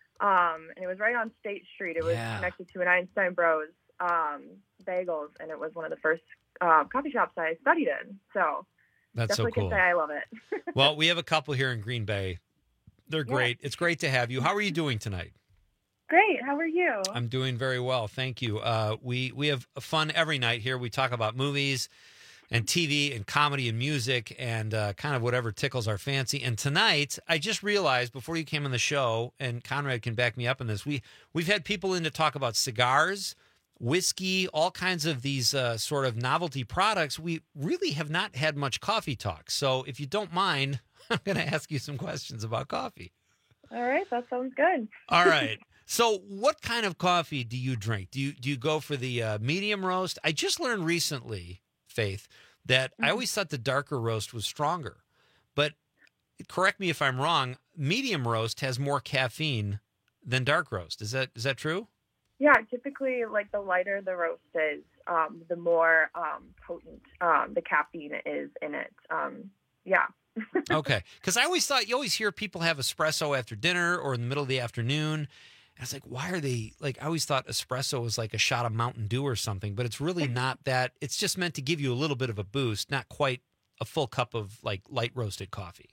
um, and it was right on State Street. It was Yeah. connected to an Einstein Bros. Um, bagels, and it was one of the first uh, coffee shops I studied in. So That's so definitely cool. can say I love it. Well, we have a couple here in Green Bay. They're great. It's great to have you. How are you doing tonight? Great. How are you? I'm doing very well. Thank you. Uh, we, we have fun every night here. We talk about movies and T V and comedy and music and uh, kind of whatever tickles our fancy. And tonight, I just realized before you came on the show, and Conrad can back me up on this, we, we've had people in to talk about cigars, whiskey, all kinds of these uh, sort of novelty products. We really have not had much coffee talk. So if you don't mind, I'm going to ask you some questions about coffee. All right. That sounds good. All right. So what kind of coffee do you drink? Do you do you go for the uh, medium roast? I just learned recently, Faith, that I always thought the darker roast was stronger. But correct me if I'm wrong, medium roast has more caffeine than dark roast. Is that is that true? Yeah, typically, like the lighter the roast is, um, the more um, potent um, the caffeine is in it. Um, yeah. Okay. Because I always thought, you always hear people have espresso after dinner or in the middle of the afternoon. And it's like, why are they, like, I always thought espresso was like a shot of Mountain Dew or something, but it's really not that. It's just meant to give you a little bit of a boost, not quite a full cup of, like, light roasted coffee.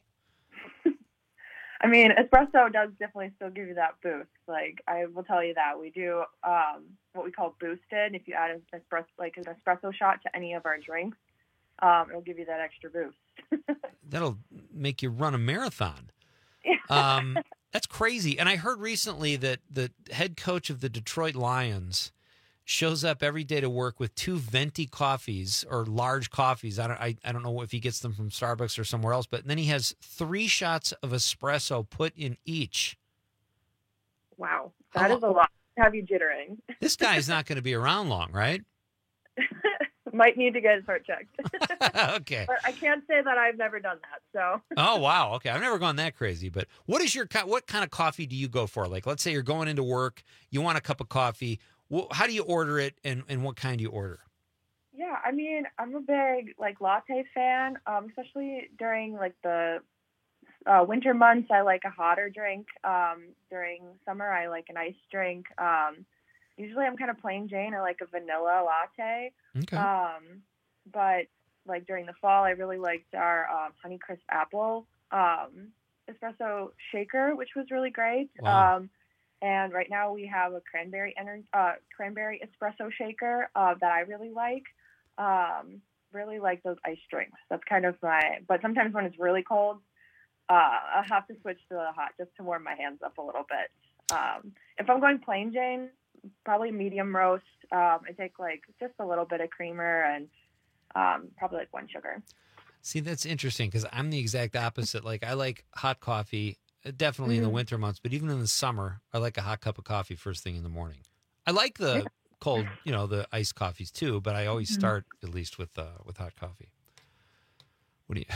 I mean, espresso does definitely still give you that boost. Like, I will tell you that we do um, what we call boosted. If you add an espresso, like an espresso shot to any of our drinks, um, it'll give you that extra boost. That'll make you run a marathon. Um, that's crazy. And I heard recently that the head coach of the Detroit Lions shows up every day to work with two venti coffees or large coffees. I don't, I, I don't know if he gets them from Starbucks or somewhere else, but then he has three shots of espresso put in each. Wow. That is a lot to have you jittering. This guy's not going to be around long, right? Might need to get his heart checked. Okay. But I can't say that I've never done that. So. Oh, wow. Okay. I've never gone that crazy, but what is your, what kind of coffee do you go for? Like, let's say you're going into work, you want a cup of coffee. How do you order it, and, and what kind do you order? Yeah, I mean, I'm a big, like, latte fan, um, especially during, like, the uh, winter months. I like a hotter drink. Um, during summer, I like an iced drink. Um, usually I'm kind of plain Jane. I like a vanilla latte. Okay. Um, but, like, during the fall, I really liked our um, Honeycrisp Apple um, espresso shaker, which was really great. Wow. Um, And right now we have a cranberry ener- uh, cranberry espresso shaker uh, that I really like. Um, really like those iced drinks. That's kind of my. But sometimes when it's really cold, uh, I have to switch to the hot just to warm my hands up a little bit. Um, if I'm going plain Jane, probably medium roast. Um, I take like just a little bit of creamer and um, probably like one sugar. See, that's interesting because I'm the exact opposite. Like, I like hot coffee. definitely in the Mhm. winter months, but even in the summer, I like a hot cup of coffee first thing in the morning. I like the cold, you know, the iced coffees too, but I always Mhm. start at least with uh, with hot coffee. What do you?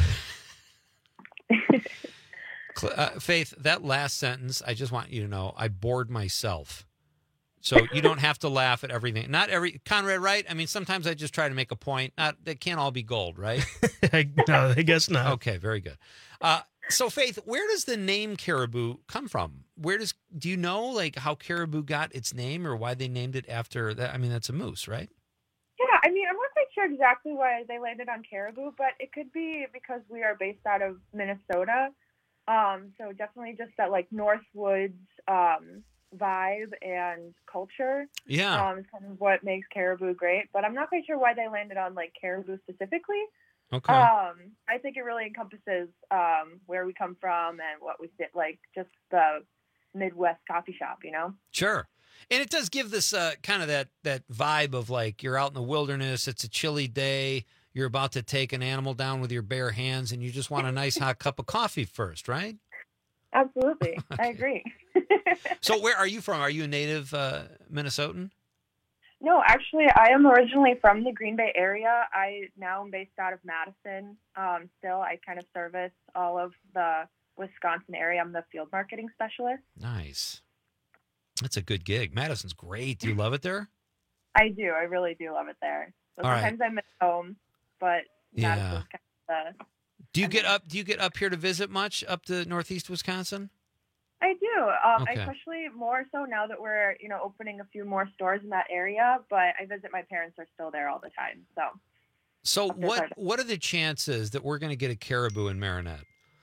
Cl- uh, Faith, that last sentence, I just want you to know, I bored myself. So you don't have to laugh at everything. Not every Conrad, right? I mean, sometimes I just try to make a point. Not they can't all be gold, right? I, no, I guess not. Okay, very good. Uh, so Faith, where does the name Caribou come from? Where does do you know like how Caribou got its name or why they named it after that? I mean, that's a moose, right? Yeah, I mean, I'm not quite sure exactly why they landed on Caribou, but it could be because we are based out of Minnesota. Um, so definitely just that like Northwoods um, vibe and culture. Yeah. Um, is kind of what makes Caribou great. But I'm not quite sure why they landed on like Caribou specifically. Okay. Um, I think it really encompasses um, where we come from and what we did, like just the Midwest coffee shop, you know? Sure. And it does give this uh, kind of that that vibe of like you're out in the wilderness, it's a chilly day, you're about to take an animal down with your bare hands, and you just want a nice hot cup of coffee first, right? Absolutely. I agree. So where are you from? Are you a native uh, Minnesotan? No, actually, I am originally from the Green Bay area. I now am based out of Madison. Um, still, I kind of service all of the Wisconsin area. I'm the field marketing specialist. Nice. That's a good gig. Madison's great. Do you love it there? I do. I really do love it there. So All right. sometimes I miss home, but Yeah. Madison's kind of the... Do you get up? Do you get up here to visit much up to Northeast Wisconsin? I do, um, Okay. especially more so now that we're, you know, opening a few more stores in that area. But I visit my parents; are still there all the time. So, So Up there what? quite What are the chances that we're going to get a Caribou in Marinette?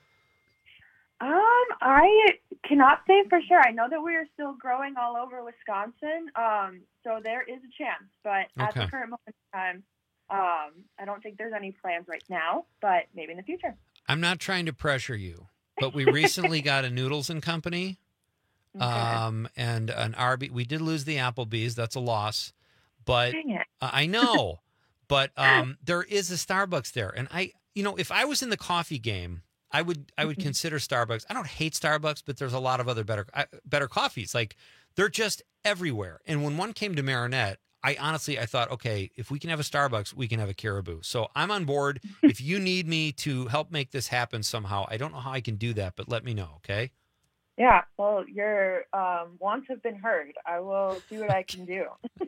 um, I cannot say for sure. I know that we are still growing all over Wisconsin, um, so there is a chance. But at the Okay. current moment in time, um, I don't think there's any plans right now. But maybe in the future. I'm not trying to pressure you, but we recently got a Noodles and Company, um, and an Arby. We did lose the Applebee's. That's a loss, but Dang it. uh, I know. But um, there is a Starbucks there, and I, you know, if I was in the coffee game, I would, I would consider Starbucks. I don't hate Starbucks, but there's a lot of other better, uh, better coffees. Like they're just everywhere. And when one came to Marinette, I honestly, I thought, okay, if we can have a Starbucks, we can have a Caribou. So I'm on board. If you need me to help make this happen somehow, I don't know how I can do that, but let me know, okay? Yeah. Well, your um, wants have been heard. I will see what I can do.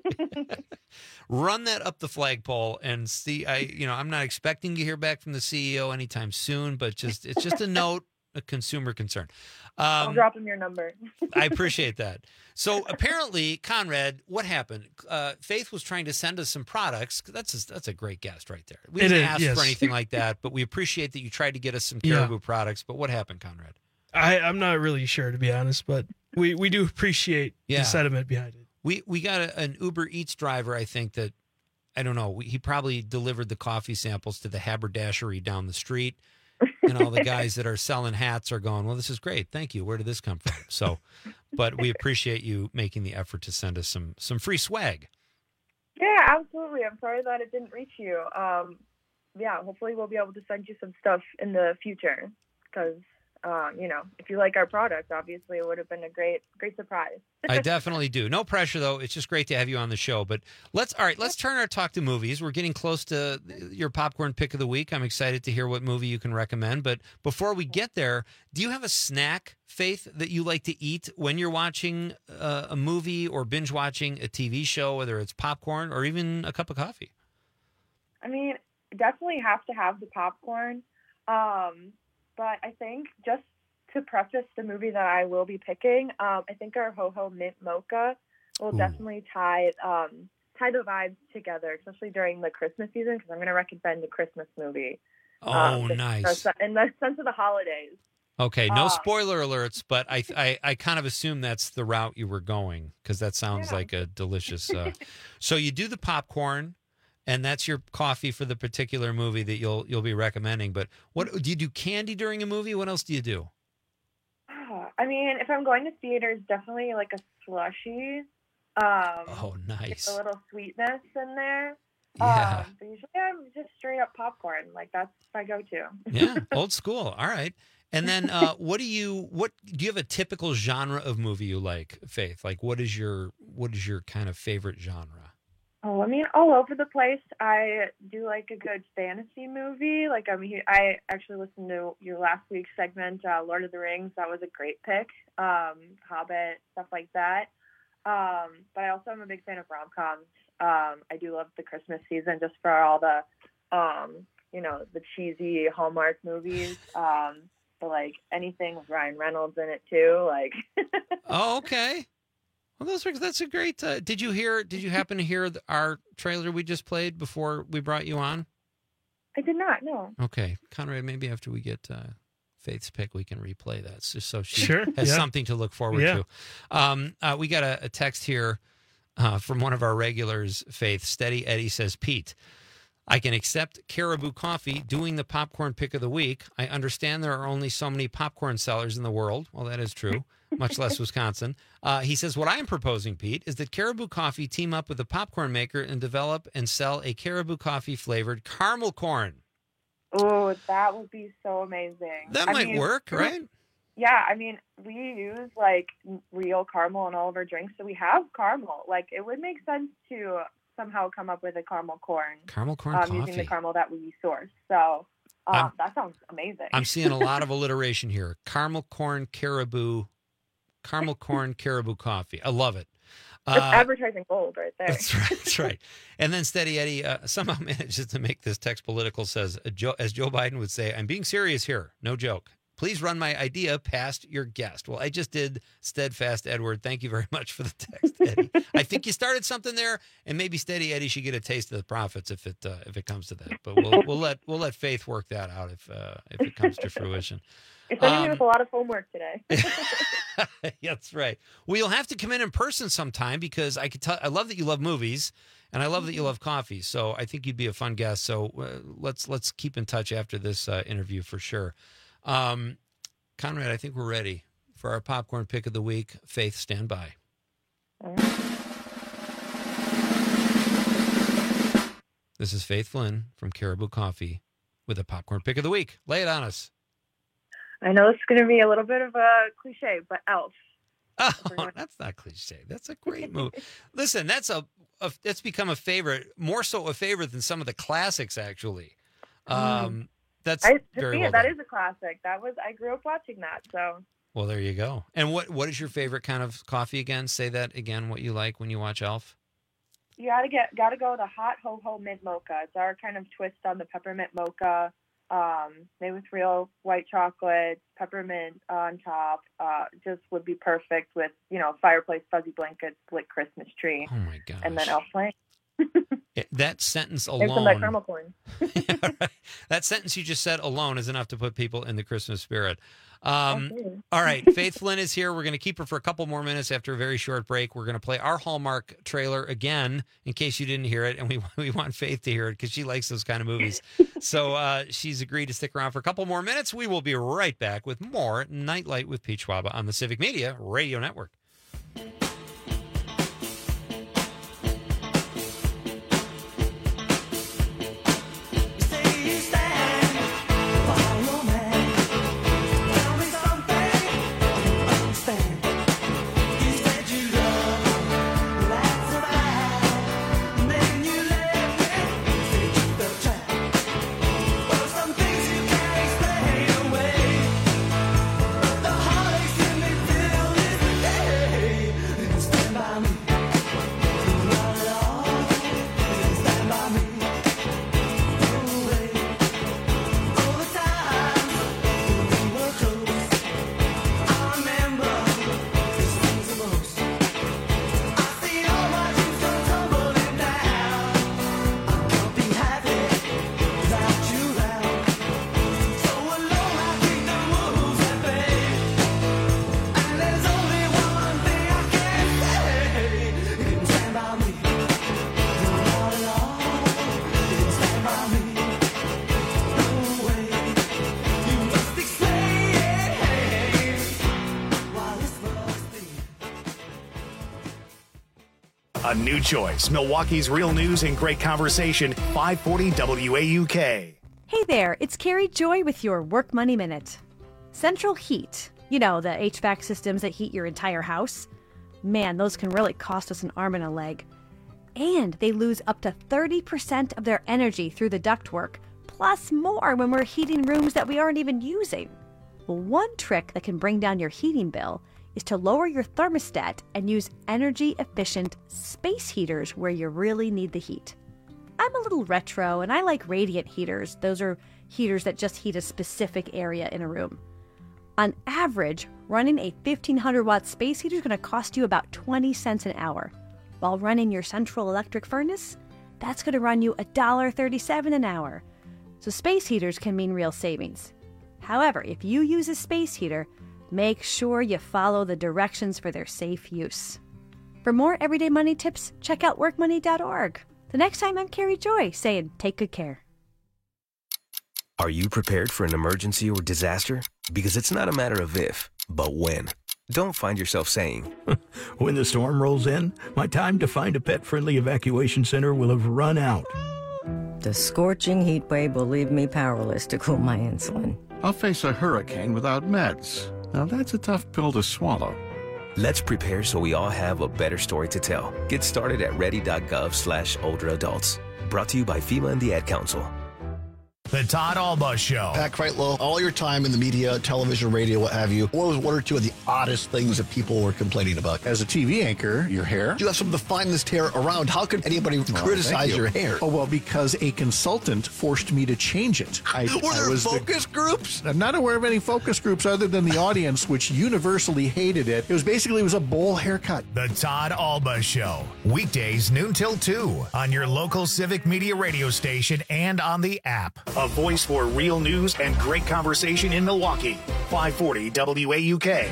Run that up the flagpole and see. I, you know, I'm not expecting to hear back from the C E O anytime soon, but just it's just a note, a consumer concern. I'll Um, drop him your number. I appreciate that. So apparently, Conrad, what happened? Uh, Faith was trying to send us some products. That's a, that's a great guest right there. We It didn't is, ask yes. for anything like that, but we appreciate that you tried to get us some Yeah. Caribou products. But what happened, Conrad? I, I'm not really sure, to be honest, but we, we do appreciate Yeah. the sentiment behind it. We we got a, an Uber Eats driver, I think, that, I don't know, he probably delivered the coffee samples to the haberdashery down the street. And all the guys that are selling hats are going, well, this is great. Thank you. Where did this come from? So, but we appreciate you making the effort to send us some some free swag. Yeah, absolutely. I'm sorry that it didn't reach you. Um, yeah, hopefully we'll be able to send you some stuff in the future because, um, you know, if you like our product, obviously it would have been a great, great surprise. I definitely do. No pressure, though. It's just great to have you on the show. But let's, all right, let's turn our talk to movies. We're getting close to your popcorn pick of the week. I'm excited to hear what movie you can recommend. But before we get there, do you have a snack, Faith, that you like to eat when you're watching uh, a movie or binge watching a T V show, whether it's popcorn or even a cup of coffee? I mean, definitely have to have the popcorn. Um, but I think just to preface the movie that I will be picking, um, I think our Ho Ho Mint Mocha will Ooh. definitely tie um, tie the vibes together, especially during the Christmas season, because I'm going to recommend a Christmas movie. Oh, Um, just- nice. In the sense of the holidays. Okay, no Uh, spoiler alerts, but I, I I kind of assume that's the route you were going because that sounds Yeah. like a delicious. Uh, so you do the popcorn, and that's your coffee for the particular movie that you'll you'll be recommending. But what do you do? Candy during a movie? What else do you do? I mean, if I'm going to theaters, definitely like a slushie. Um, Oh, Get nice. a little sweetness in there. Yeah. Um, but usually I'm just straight up popcorn. Like that's my go-to. Yeah, old school. All right. And then, uh, what do you what do you have a typical genre of movie you like, Faith? Like, what is your what is your kind of favorite genre? Oh, I mean, all over the place. I do like a good fantasy movie. Like, I mean, I actually listened to your last week's segment, uh, Lord of the Rings. That was a great pick. Um, Hobbit, stuff like that. Um, but I also am a big fan of rom-coms. Um, I do love the Christmas season just for all the, um, you know, the cheesy Hallmark movies. Um, but like anything with Ryan Reynolds in it too. Like. Oh, okay. Well, those are, that's a great. Uh, did you hear? Did you happen to hear the, our trailer we just played before we brought you on? I did not. No. Okay, Conrad. Maybe after we get uh, Faith's pick, we can replay that just so she Sure, has yeah. something to look forward Yeah. to. Um, uh, we got a, a text here uh, from one of our regulars. Faith Steady Eddie says, Pete, I can accept Caribou Coffee doing the popcorn pick of the week. I understand there are only so many popcorn sellers in the world. Well, that is true. Much less Wisconsin. Uh, he says, what I'm proposing, Pete, is that Caribou Coffee team up with a popcorn maker and develop and sell a Caribou Coffee flavored caramel corn. Oh, that would be so amazing. That I might mean, work, right? Yeah, I mean, we use like real caramel in all of our drinks, so we have caramel. Like, it would make sense to somehow come up with a caramel corn. Caramel corn um, coffee. using the caramel that we source. So um, I'm- that sounds amazing. I'm seeing a lot of alliteration here. Caramel corn caribou, caramel corn caribou coffee. I love it. It's Uh, advertising gold right there. That's right. That's right. And then Steady Eddie uh, somehow manages to make this text political. Says, uh, Joe, as Joe Biden would say, I'm being serious here. No joke. Please run my idea past your guest. Well, I just did steadfast, Edward. Thank you very much for the text, Eddie. I think you started something there, and maybe Steady Eddie should get a taste of the profits if it uh, if it comes to that. But we'll we'll let we'll let Faith work that out if uh, if it comes to fruition. You're sending me Um, with a lot of homework today. That's right. Well, you'll have to come in in person sometime because I could tell. I love that you love movies, and I love that you love coffee. So I think you'd be a fun guest. So uh, let's let's keep in touch after this uh, interview for sure. Um, Conrad, I think we're ready for our popcorn pick of the week. Faith, stand by. This is Faith Flynn from Caribou Coffee with a popcorn pick of the week. Lay it on us. I know it's going to be a little bit of a cliche, but Elf. Oh, that's not cliche. That's a great movie. Listen, that's a, a that's become a favorite, more so a favorite than some of the classics. Actually, um, that's I, to very me, well that done. is a classic. That was I grew up watching that. So Well, there you go. And what what is your favorite kind of coffee again? Say that again. What you like when you watch Elf? you gotta get gotta go with a hot ho ho mint mocha. It's our kind of twist on the peppermint mocha. Um, made with real white chocolate, peppermint on top. Uh, just would be perfect with, you know, fireplace, fuzzy blankets, lit Christmas tree. Oh my gosh. And then Elf playing. It- that sentence And some of that alone. caramel corn. Yeah, right. That sentence you just said alone is enough to put people in the Christmas spirit. Um, Absolutely. all right, Faith Flynn is here. We're going to keep her for a couple more minutes after a very short break. We're going to play our Hallmark trailer again, in case you didn't hear it, and we we want Faith to hear it because she likes those kind of movies. So uh, she's agreed to stick around for a couple more minutes. We will be right back with more Nightlight with Pete Schwaba on the Civic Media Radio Network. A new choice. Milwaukee's Real News and Great Conversation, five forty W A U K. Hey there, it's Carrie Joy with your Work Money Minute. Central heat, you know, the H V A C systems that heat your entire house, man, those can really cost us an arm and a leg. And they lose up to thirty percent of their energy through the ductwork, plus more when we're heating rooms that we aren't even using. Well, one trick that can bring down your heating bill is to lower your thermostat and use energy-efficient space heaters where you really need the heat. I'm a little retro, and I like radiant heaters. Those are heaters that just heat a specific area in a room. On average, running a fifteen hundred watt space heater is going to cost you about twenty cents an hour. While running your central electric furnace, that's going to run you one dollar thirty-seven an hour. So space heaters can mean real savings. However, if you use a space heater, make sure you follow the directions for their safe use. For more everyday money tips, check out work money dot org. The next time, I'm Carrie Joy saying take good care. Are you prepared for an emergency or disaster? Because it's not a matter of if, but when. Don't find yourself saying, when the storm rolls in, my time to find a pet-friendly evacuation center will have run out. The scorching heat wave will leave me powerless to cool my insulin. I'll face a hurricane without meds. Now that's a tough pill to swallow. Let's prepare so we all have a better story to tell. Get started at ready.gov slash older adults. Brought to you by FEMA and the Ad Council. The Todd Alba Show. Pat Kreitlow, all your time in the media, television, radio, what have you, what was one or two of the oddest things that people were complaining about? As a T V anchor, your hair. You have some of the finest hair around. How could anybody Oh, criticize thank you. your hair? Oh, well, because a consultant forced me to change it. I, Were I there was focus the, groups? I'm not aware of any focus groups other than the audience, which universally hated it. It was basically it was a bowl haircut. The Todd Alba Show. Weekdays noon till two on your local Civic Media radio station and on the app. A voice for real news and great conversation in Milwaukee. five forty W A U K.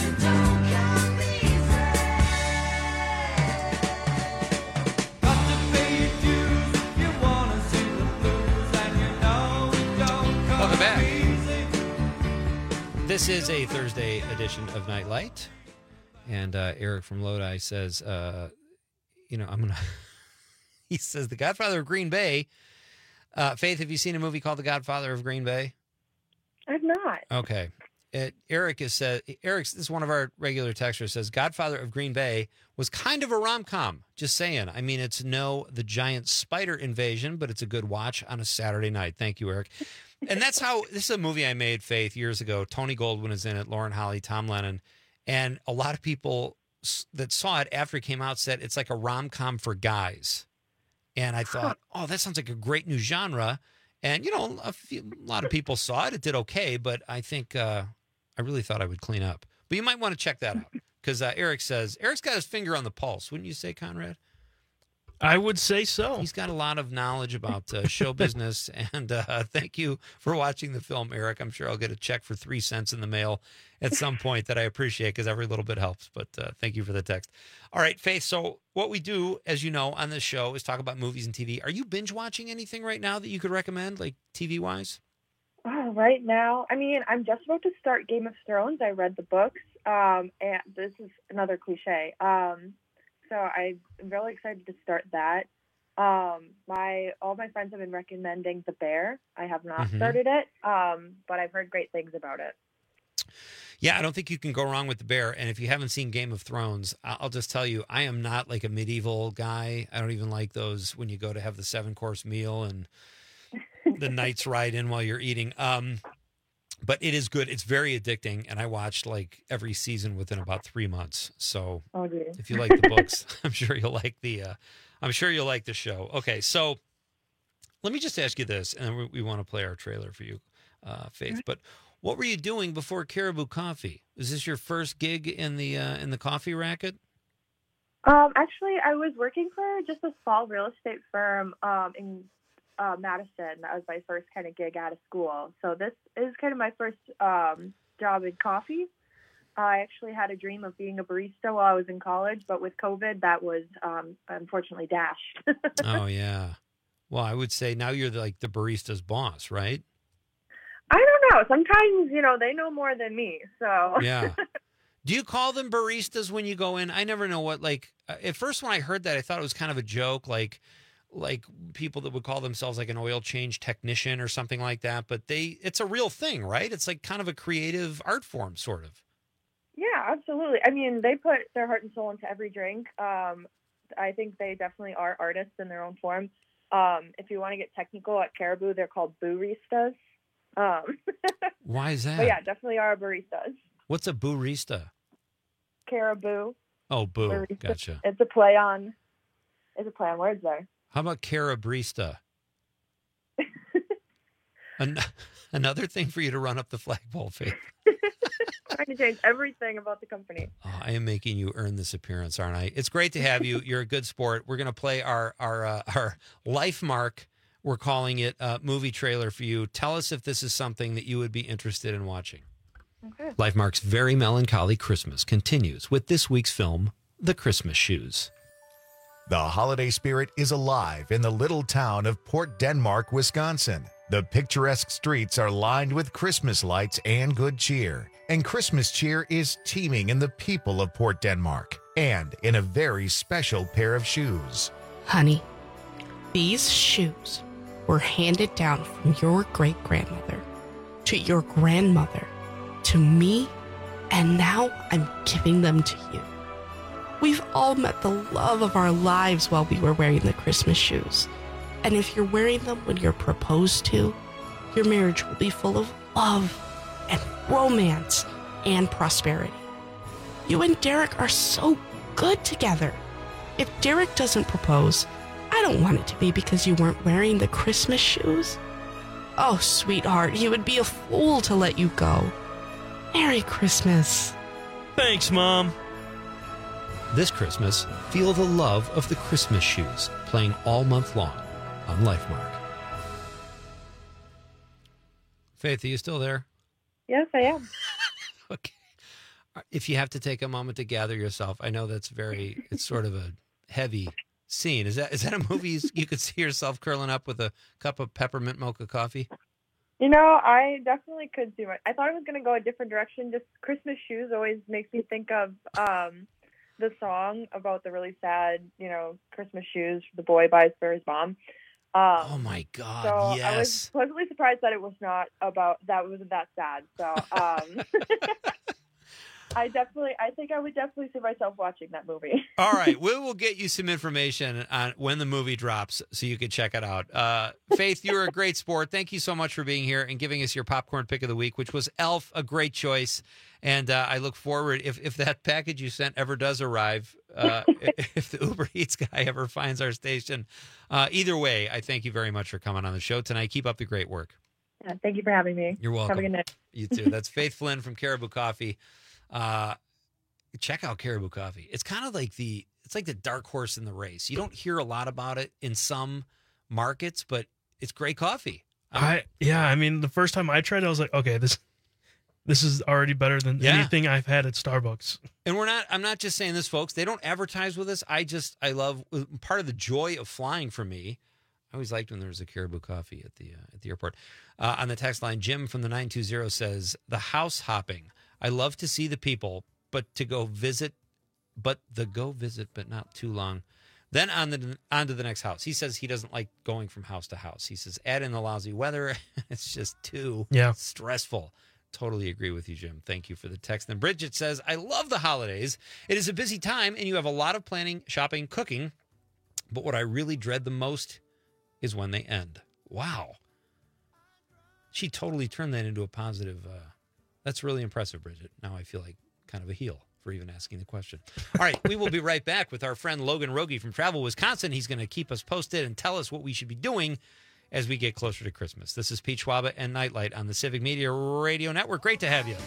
Welcome back. This is a Thursday edition of Nightlight. And uh, Eric from Lodi says, uh, you know, I'm going to, he says, The Godfather of Green Bay. Uh, Faith, have you seen a movie called The Godfather of Green Bay? I've not. Okay. It, Eric is said, Eric's, this is one of our regular texters, says, Godfather of Green Bay was kind of a rom-com. Just saying. I mean, it's no The Giant Spider Invasion, but it's a good watch on a Saturday night. Thank you, Eric. And that's how, this is a movie I made, Faith, years ago. Tony Goldwyn is in it, Lauren Holly, Tom Lennon. And a lot of people that saw it after it came out said it's like a rom-com for guys. And I thought, oh, that sounds like a great new genre. And, you know, a, few, a lot of people saw it. It did okay, but I think uh, I really thought I would clean up. But you might want to check that out because uh, Eric says, Eric's got his finger on the pulse. Wouldn't you say, Conrad? I would say so. He's got a lot of knowledge about uh, show business. And uh, thank you for watching the film, Eric. I'm sure I'll get a check for three cents in the mail at some point that I appreciate because every little bit helps. But uh, thank you for the text. All right, Faith. So what we do, as you know, on this show is talk about movies and T V. Are you binge watching anything right now that you could recommend, like T V wise? Oh, right now, I mean, I'm just about to start Game of Thrones. I read the books, um, and this is another cliche. Um, so I'm really excited to start that. Um, my all my friends have been recommending The Bear. I have not Mhm. started it, um, but I've heard great things about it. Yeah, I don't think you can go wrong with The Bear. And if you haven't seen Game of Thrones, I- I'll just tell you, I am not like a medieval guy. I don't even like those when you go to have the seven course meal and the knights ride in while you're eating. Um, but it is good. It's very addicting. And I watched like every season within about three months. So Oh, dear. if you like the books, I'm sure you'll like the, uh, I'm sure you'll like the show. Okay. So let me just ask you this, and we, we want to play our trailer for you, uh, Faith, but what were you doing before Caribou Coffee? Is this your first gig in the, uh, in the coffee racket? Um, actually, I was working for just a small real estate firm um, in uh, Madison. That was my first kind of gig out of school. So this is kind of my first um, job in coffee. I actually had a dream of being a barista while I was in college, but with COVID, that was um, unfortunately dashed. Oh, yeah. Well, I would say now you're like the barista's boss, right? I don't know. Sometimes, you know, they know more than me. So Yeah. Do you call them baristas when you go in? I never know what, like, uh, at first when I heard that, I thought it was kind of a joke. Like, like people that would call themselves like an oil change technician or something like that, but they it's a real thing, right? It's like kind of a creative art form, sort of. Yeah, absolutely. I mean, they put their heart and soul into every drink. Um, I think they definitely are artists in their own form. Um, if you want to get technical, at Caribou, they're called baristas. Um, Why is that? but yeah, definitely are baristas. What's a barista? Caribou. Oh, boo. Barista. Gotcha. It's a play on. It's a play on words there. How about carabrista? An- another thing for you to run up the flagpole, Faith. Trying to change everything about the company. Oh, I am making you earn this appearance, aren't I? It's great to have you. You're a good sport. We're going to play our our uh, our life mark. We're calling it a movie trailer for you. Tell us if this is something that you would be interested in watching. Okay. Life Mark's very melancholy Christmas continues with this week's film, The Christmas Shoes. The holiday spirit is alive in the little town of Port Denmark, Wisconsin. The picturesque streets are lined with Christmas lights and good cheer. And Christmas cheer is teeming in the people of Port Denmark and in a very special pair of shoes. Honey, these shoes were handed down from your great-grandmother to your grandmother to me, and now I'm giving them to you. We've all met the love of our lives while we were wearing the Christmas shoes. And if you're wearing them when you're proposed to, your marriage will be full of love and romance and prosperity. You and Derek are so good together. If Derek doesn't propose, I don't want it to be because you weren't wearing the Christmas shoes. Oh, sweetheart, he would be a fool to let you go. Merry Christmas. Thanks, Mom. This Christmas, feel the love of the Christmas shoes, playing all month long on LifeMark. Faith, are you still there? Yes, I am. Okay. If you have to take a moment to gather yourself, I know that's very, it's sort of a heavy scene. Is that is that a movie you could see yourself curling up with a cup of peppermint mocha coffee? You know, I definitely could do it. I thought I was going to go a different direction. Just Christmas shoes always makes me think of um, the song about the really sad, you know, Christmas shoes the boy buys for his mom. Um, oh my God! So yes. I was pleasantly surprised that it was not about that. Wasn't that sad? So um, I definitely, I think I would definitely see myself watching that movie. All right, we will get you some information on when the movie drops so you can check it out. Uh, Faith, you're a great sport. Thank you so much for being here and giving us your popcorn pick of the week, which was Elf, a great choice. And uh, I look forward, if, if that package you sent ever does arrive, uh, if the Uber Eats guy ever finds our station. Uh, either way, I thank you very much for coming on the show tonight. Keep up the great work. Yeah, thank you for having me. You're welcome. Have a good night. You too. That's Faith Flynn from Caribou Coffee. Uh, check out Caribou Coffee. It's kind of like the it's like the dark horse in the race. You don't hear a lot about it in some markets, but it's great coffee. Um, I yeah, I mean, the first time I tried it, I was like, okay, this this is already better than Yeah. anything I've had at Starbucks. And we're not, I'm not just saying this, folks. They don't advertise with us. I just, I love, part of the joy of flying for me. I always liked when there was a Caribou Coffee at the uh, at the airport. Uh, on the text line, Jim from the nine two zero says, the house hopping. I love to see the people, but to go visit, but the go visit, but not too long. Then on the on to the next house. He says he doesn't like going from house to house. He says, add in the lousy weather. It's just too Yeah. stressful. Totally agree with you, Jim. Thank you for the text. Then Bridget says, I love the holidays. It is a busy time, and you have a lot of planning, shopping, cooking. But what I really dread the most is when they end. Wow. She totally turned that into a positive. Uh, that's really impressive, Bridget. Now I feel like kind of a heel for even asking the question. All right, we will be right back with our friend Logan Rogie from Travel, Wisconsin. He's going to keep us posted and tell us what we should be doing as we get closer to Christmas. This is Pete Schwaba and Nightlight on the Civic Media Radio Network. Great to have you.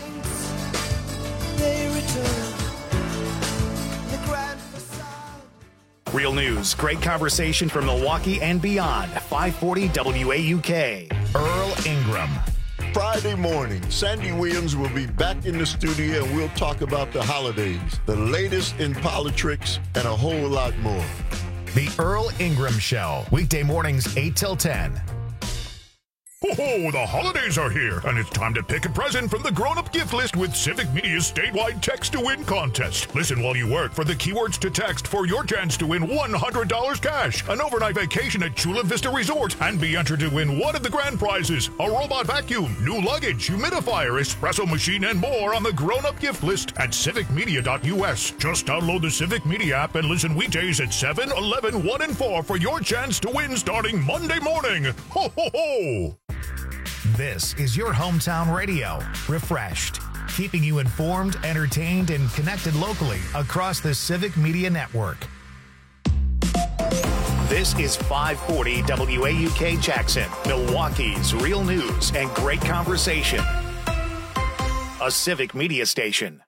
Real news, great conversation from Milwaukee and beyond. five forty W A U K. Earl Ingram. Friday morning, Sandy Williams will be back in the studio and we'll talk about the holidays, the latest in politics, and a whole lot more. The Earl Ingram Show, weekday mornings eight till ten. Ho-ho, the holidays are here, and it's time to pick a present from the grown-up gift list with Civic Media's statewide text-to-win contest. Listen while you work for the keywords to text for your chance to win one hundred dollars cash, an overnight vacation at Chula Vista Resort, and be entered to win one of the grand prizes, a robot vacuum, new luggage, humidifier, espresso machine, and more on the grown-up gift list at civic media dot U S. Just download the Civic Media app and listen weekdays at seven, eleven, one, and four for your chance to win starting Monday morning. Ho, ho, ho! This is your hometown radio, refreshed, keeping you informed, entertained, and connected locally across the Civic Media Network. This is five forty W A U K Jackson, Milwaukee's real news and great conversation. A Civic Media station.